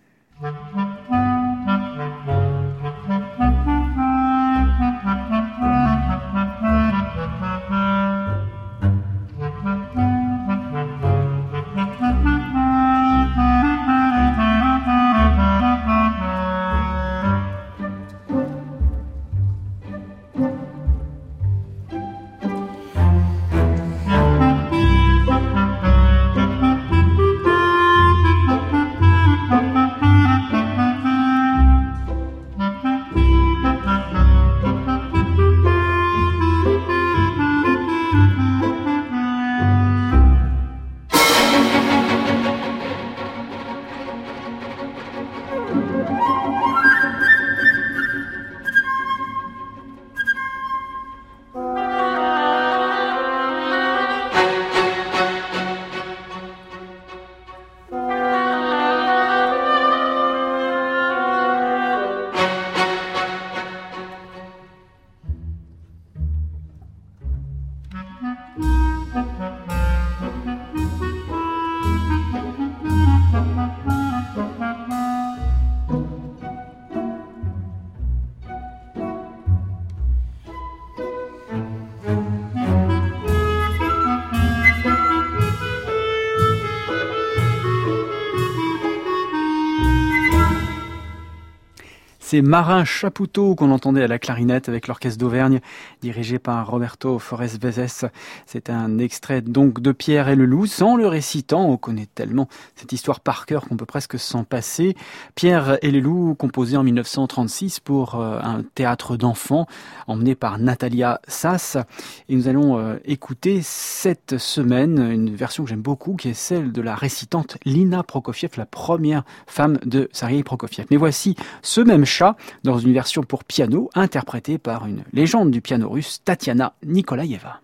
C'est Marin Chapoutot qu'on entendait à la clarinette avec l'orchestre d'Auvergne, dirigé par Roberto Forest Vezes. C'est un extrait donc de Pierre et le Loup. Sans le récitant, on connaît tellement cette histoire par cœur qu'on peut presque s'en passer. Pierre et les Loups, composé en 1936 pour un théâtre d'enfants, emmené par Natalia Sass. Et nous allons écouter cette semaine une version que j'aime beaucoup, qui est celle de la récitante Lina Prokofiev, la première femme de Sergei Prokofiev. Mais voici ce même chat dans une version pour piano interprétée par une légende du piano russe, Tatiana Nikolaeva.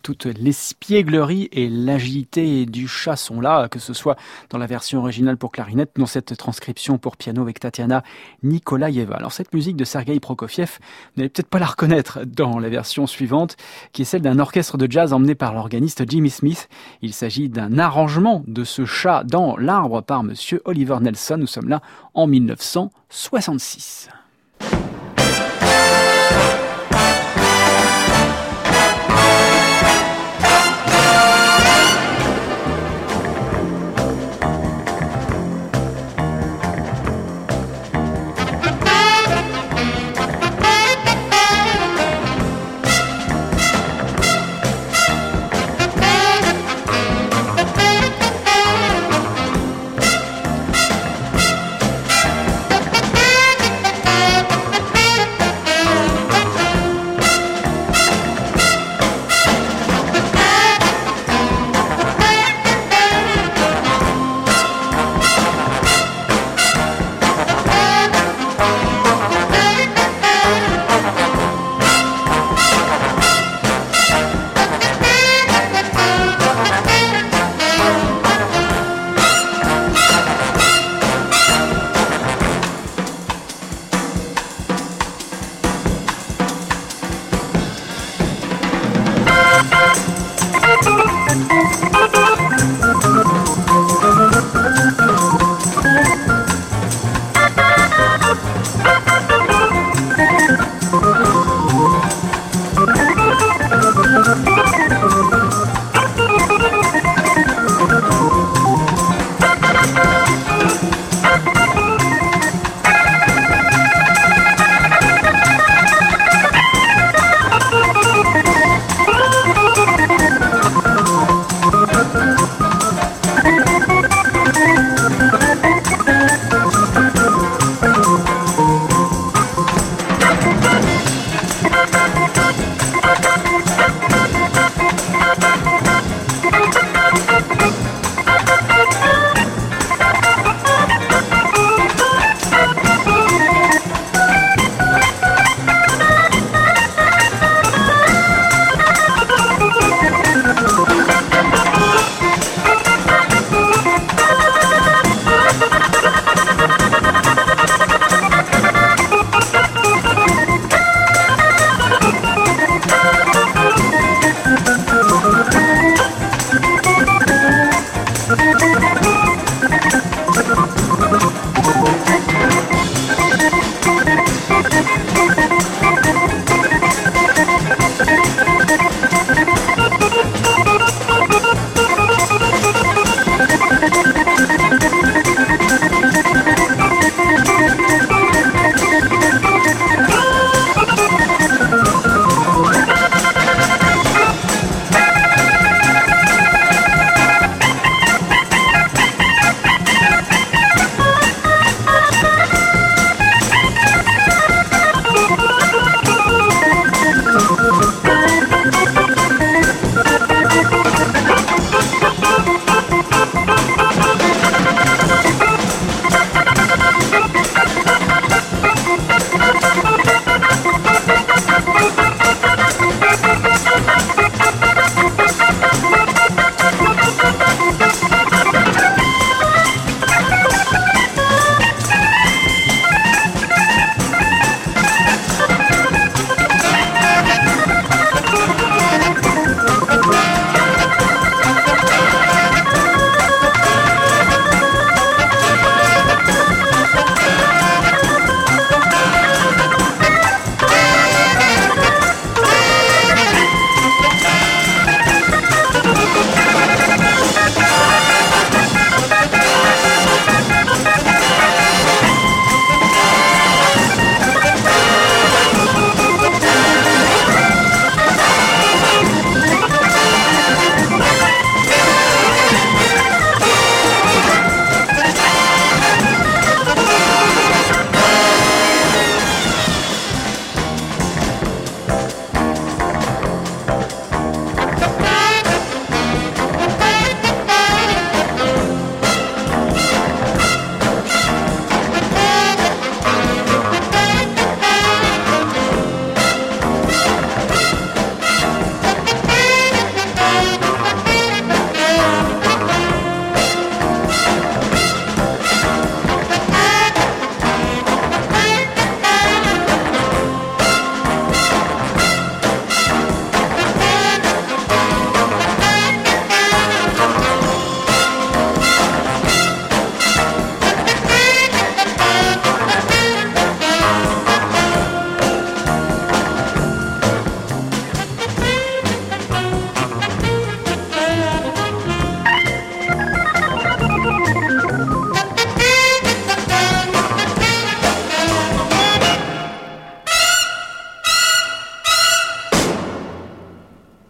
Toute l'espièglerie et l'agilité du chat sont là, que ce soit dans la version originale pour clarinette, dans cette transcription pour piano avec Tatiana Nikolaïeva. Alors cette musique de Sergueï Prokofiev, vous n'allez peut-être pas la reconnaître dans la version suivante, qui est celle d'un orchestre de jazz emmené par l'organiste Jimmy Smith. Il s'agit d'un arrangement de ce chat dans l'arbre par monsieur Oliver Nelson. Nous sommes là en 1966. Thank you.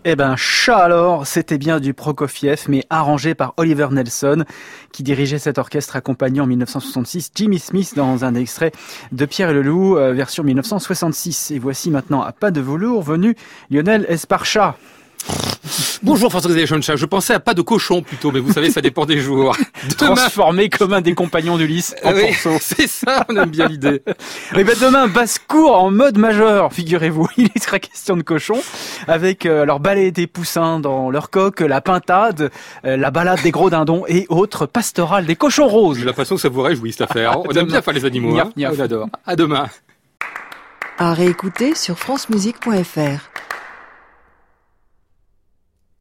Eh ben, chat alors, c'était bien du Prokofiev, mais arrangé par Oliver Nelson, qui dirigeait cet orchestre accompagnant en 1966 Jimmy Smith dans un extrait de Pierre et le Loup, version 1966. Et voici maintenant, à pas de velours, venu Lionel Esparcha. Bonjour François-Xavier Schoencha, je pensais à pas de cochon plutôt, mais vous savez, ça dépend des jours. Transformé comme un des compagnons d'Ulysse en pourceau. C'est ça, on aime bien l'idée. Et ben demain, basse-cour en mode majeur, figurez-vous. Il sera question de cochon, avec leur ballet des poussins dans leur coque, la pintade, la balade des gros dindons et autres pastorales des cochons roses. J'ai l'impression que ça vous réjouit cette affaire. On aime bien faire les animaux. Niaf, niaf. On adore. À demain. À réécouter sur francemusique.fr.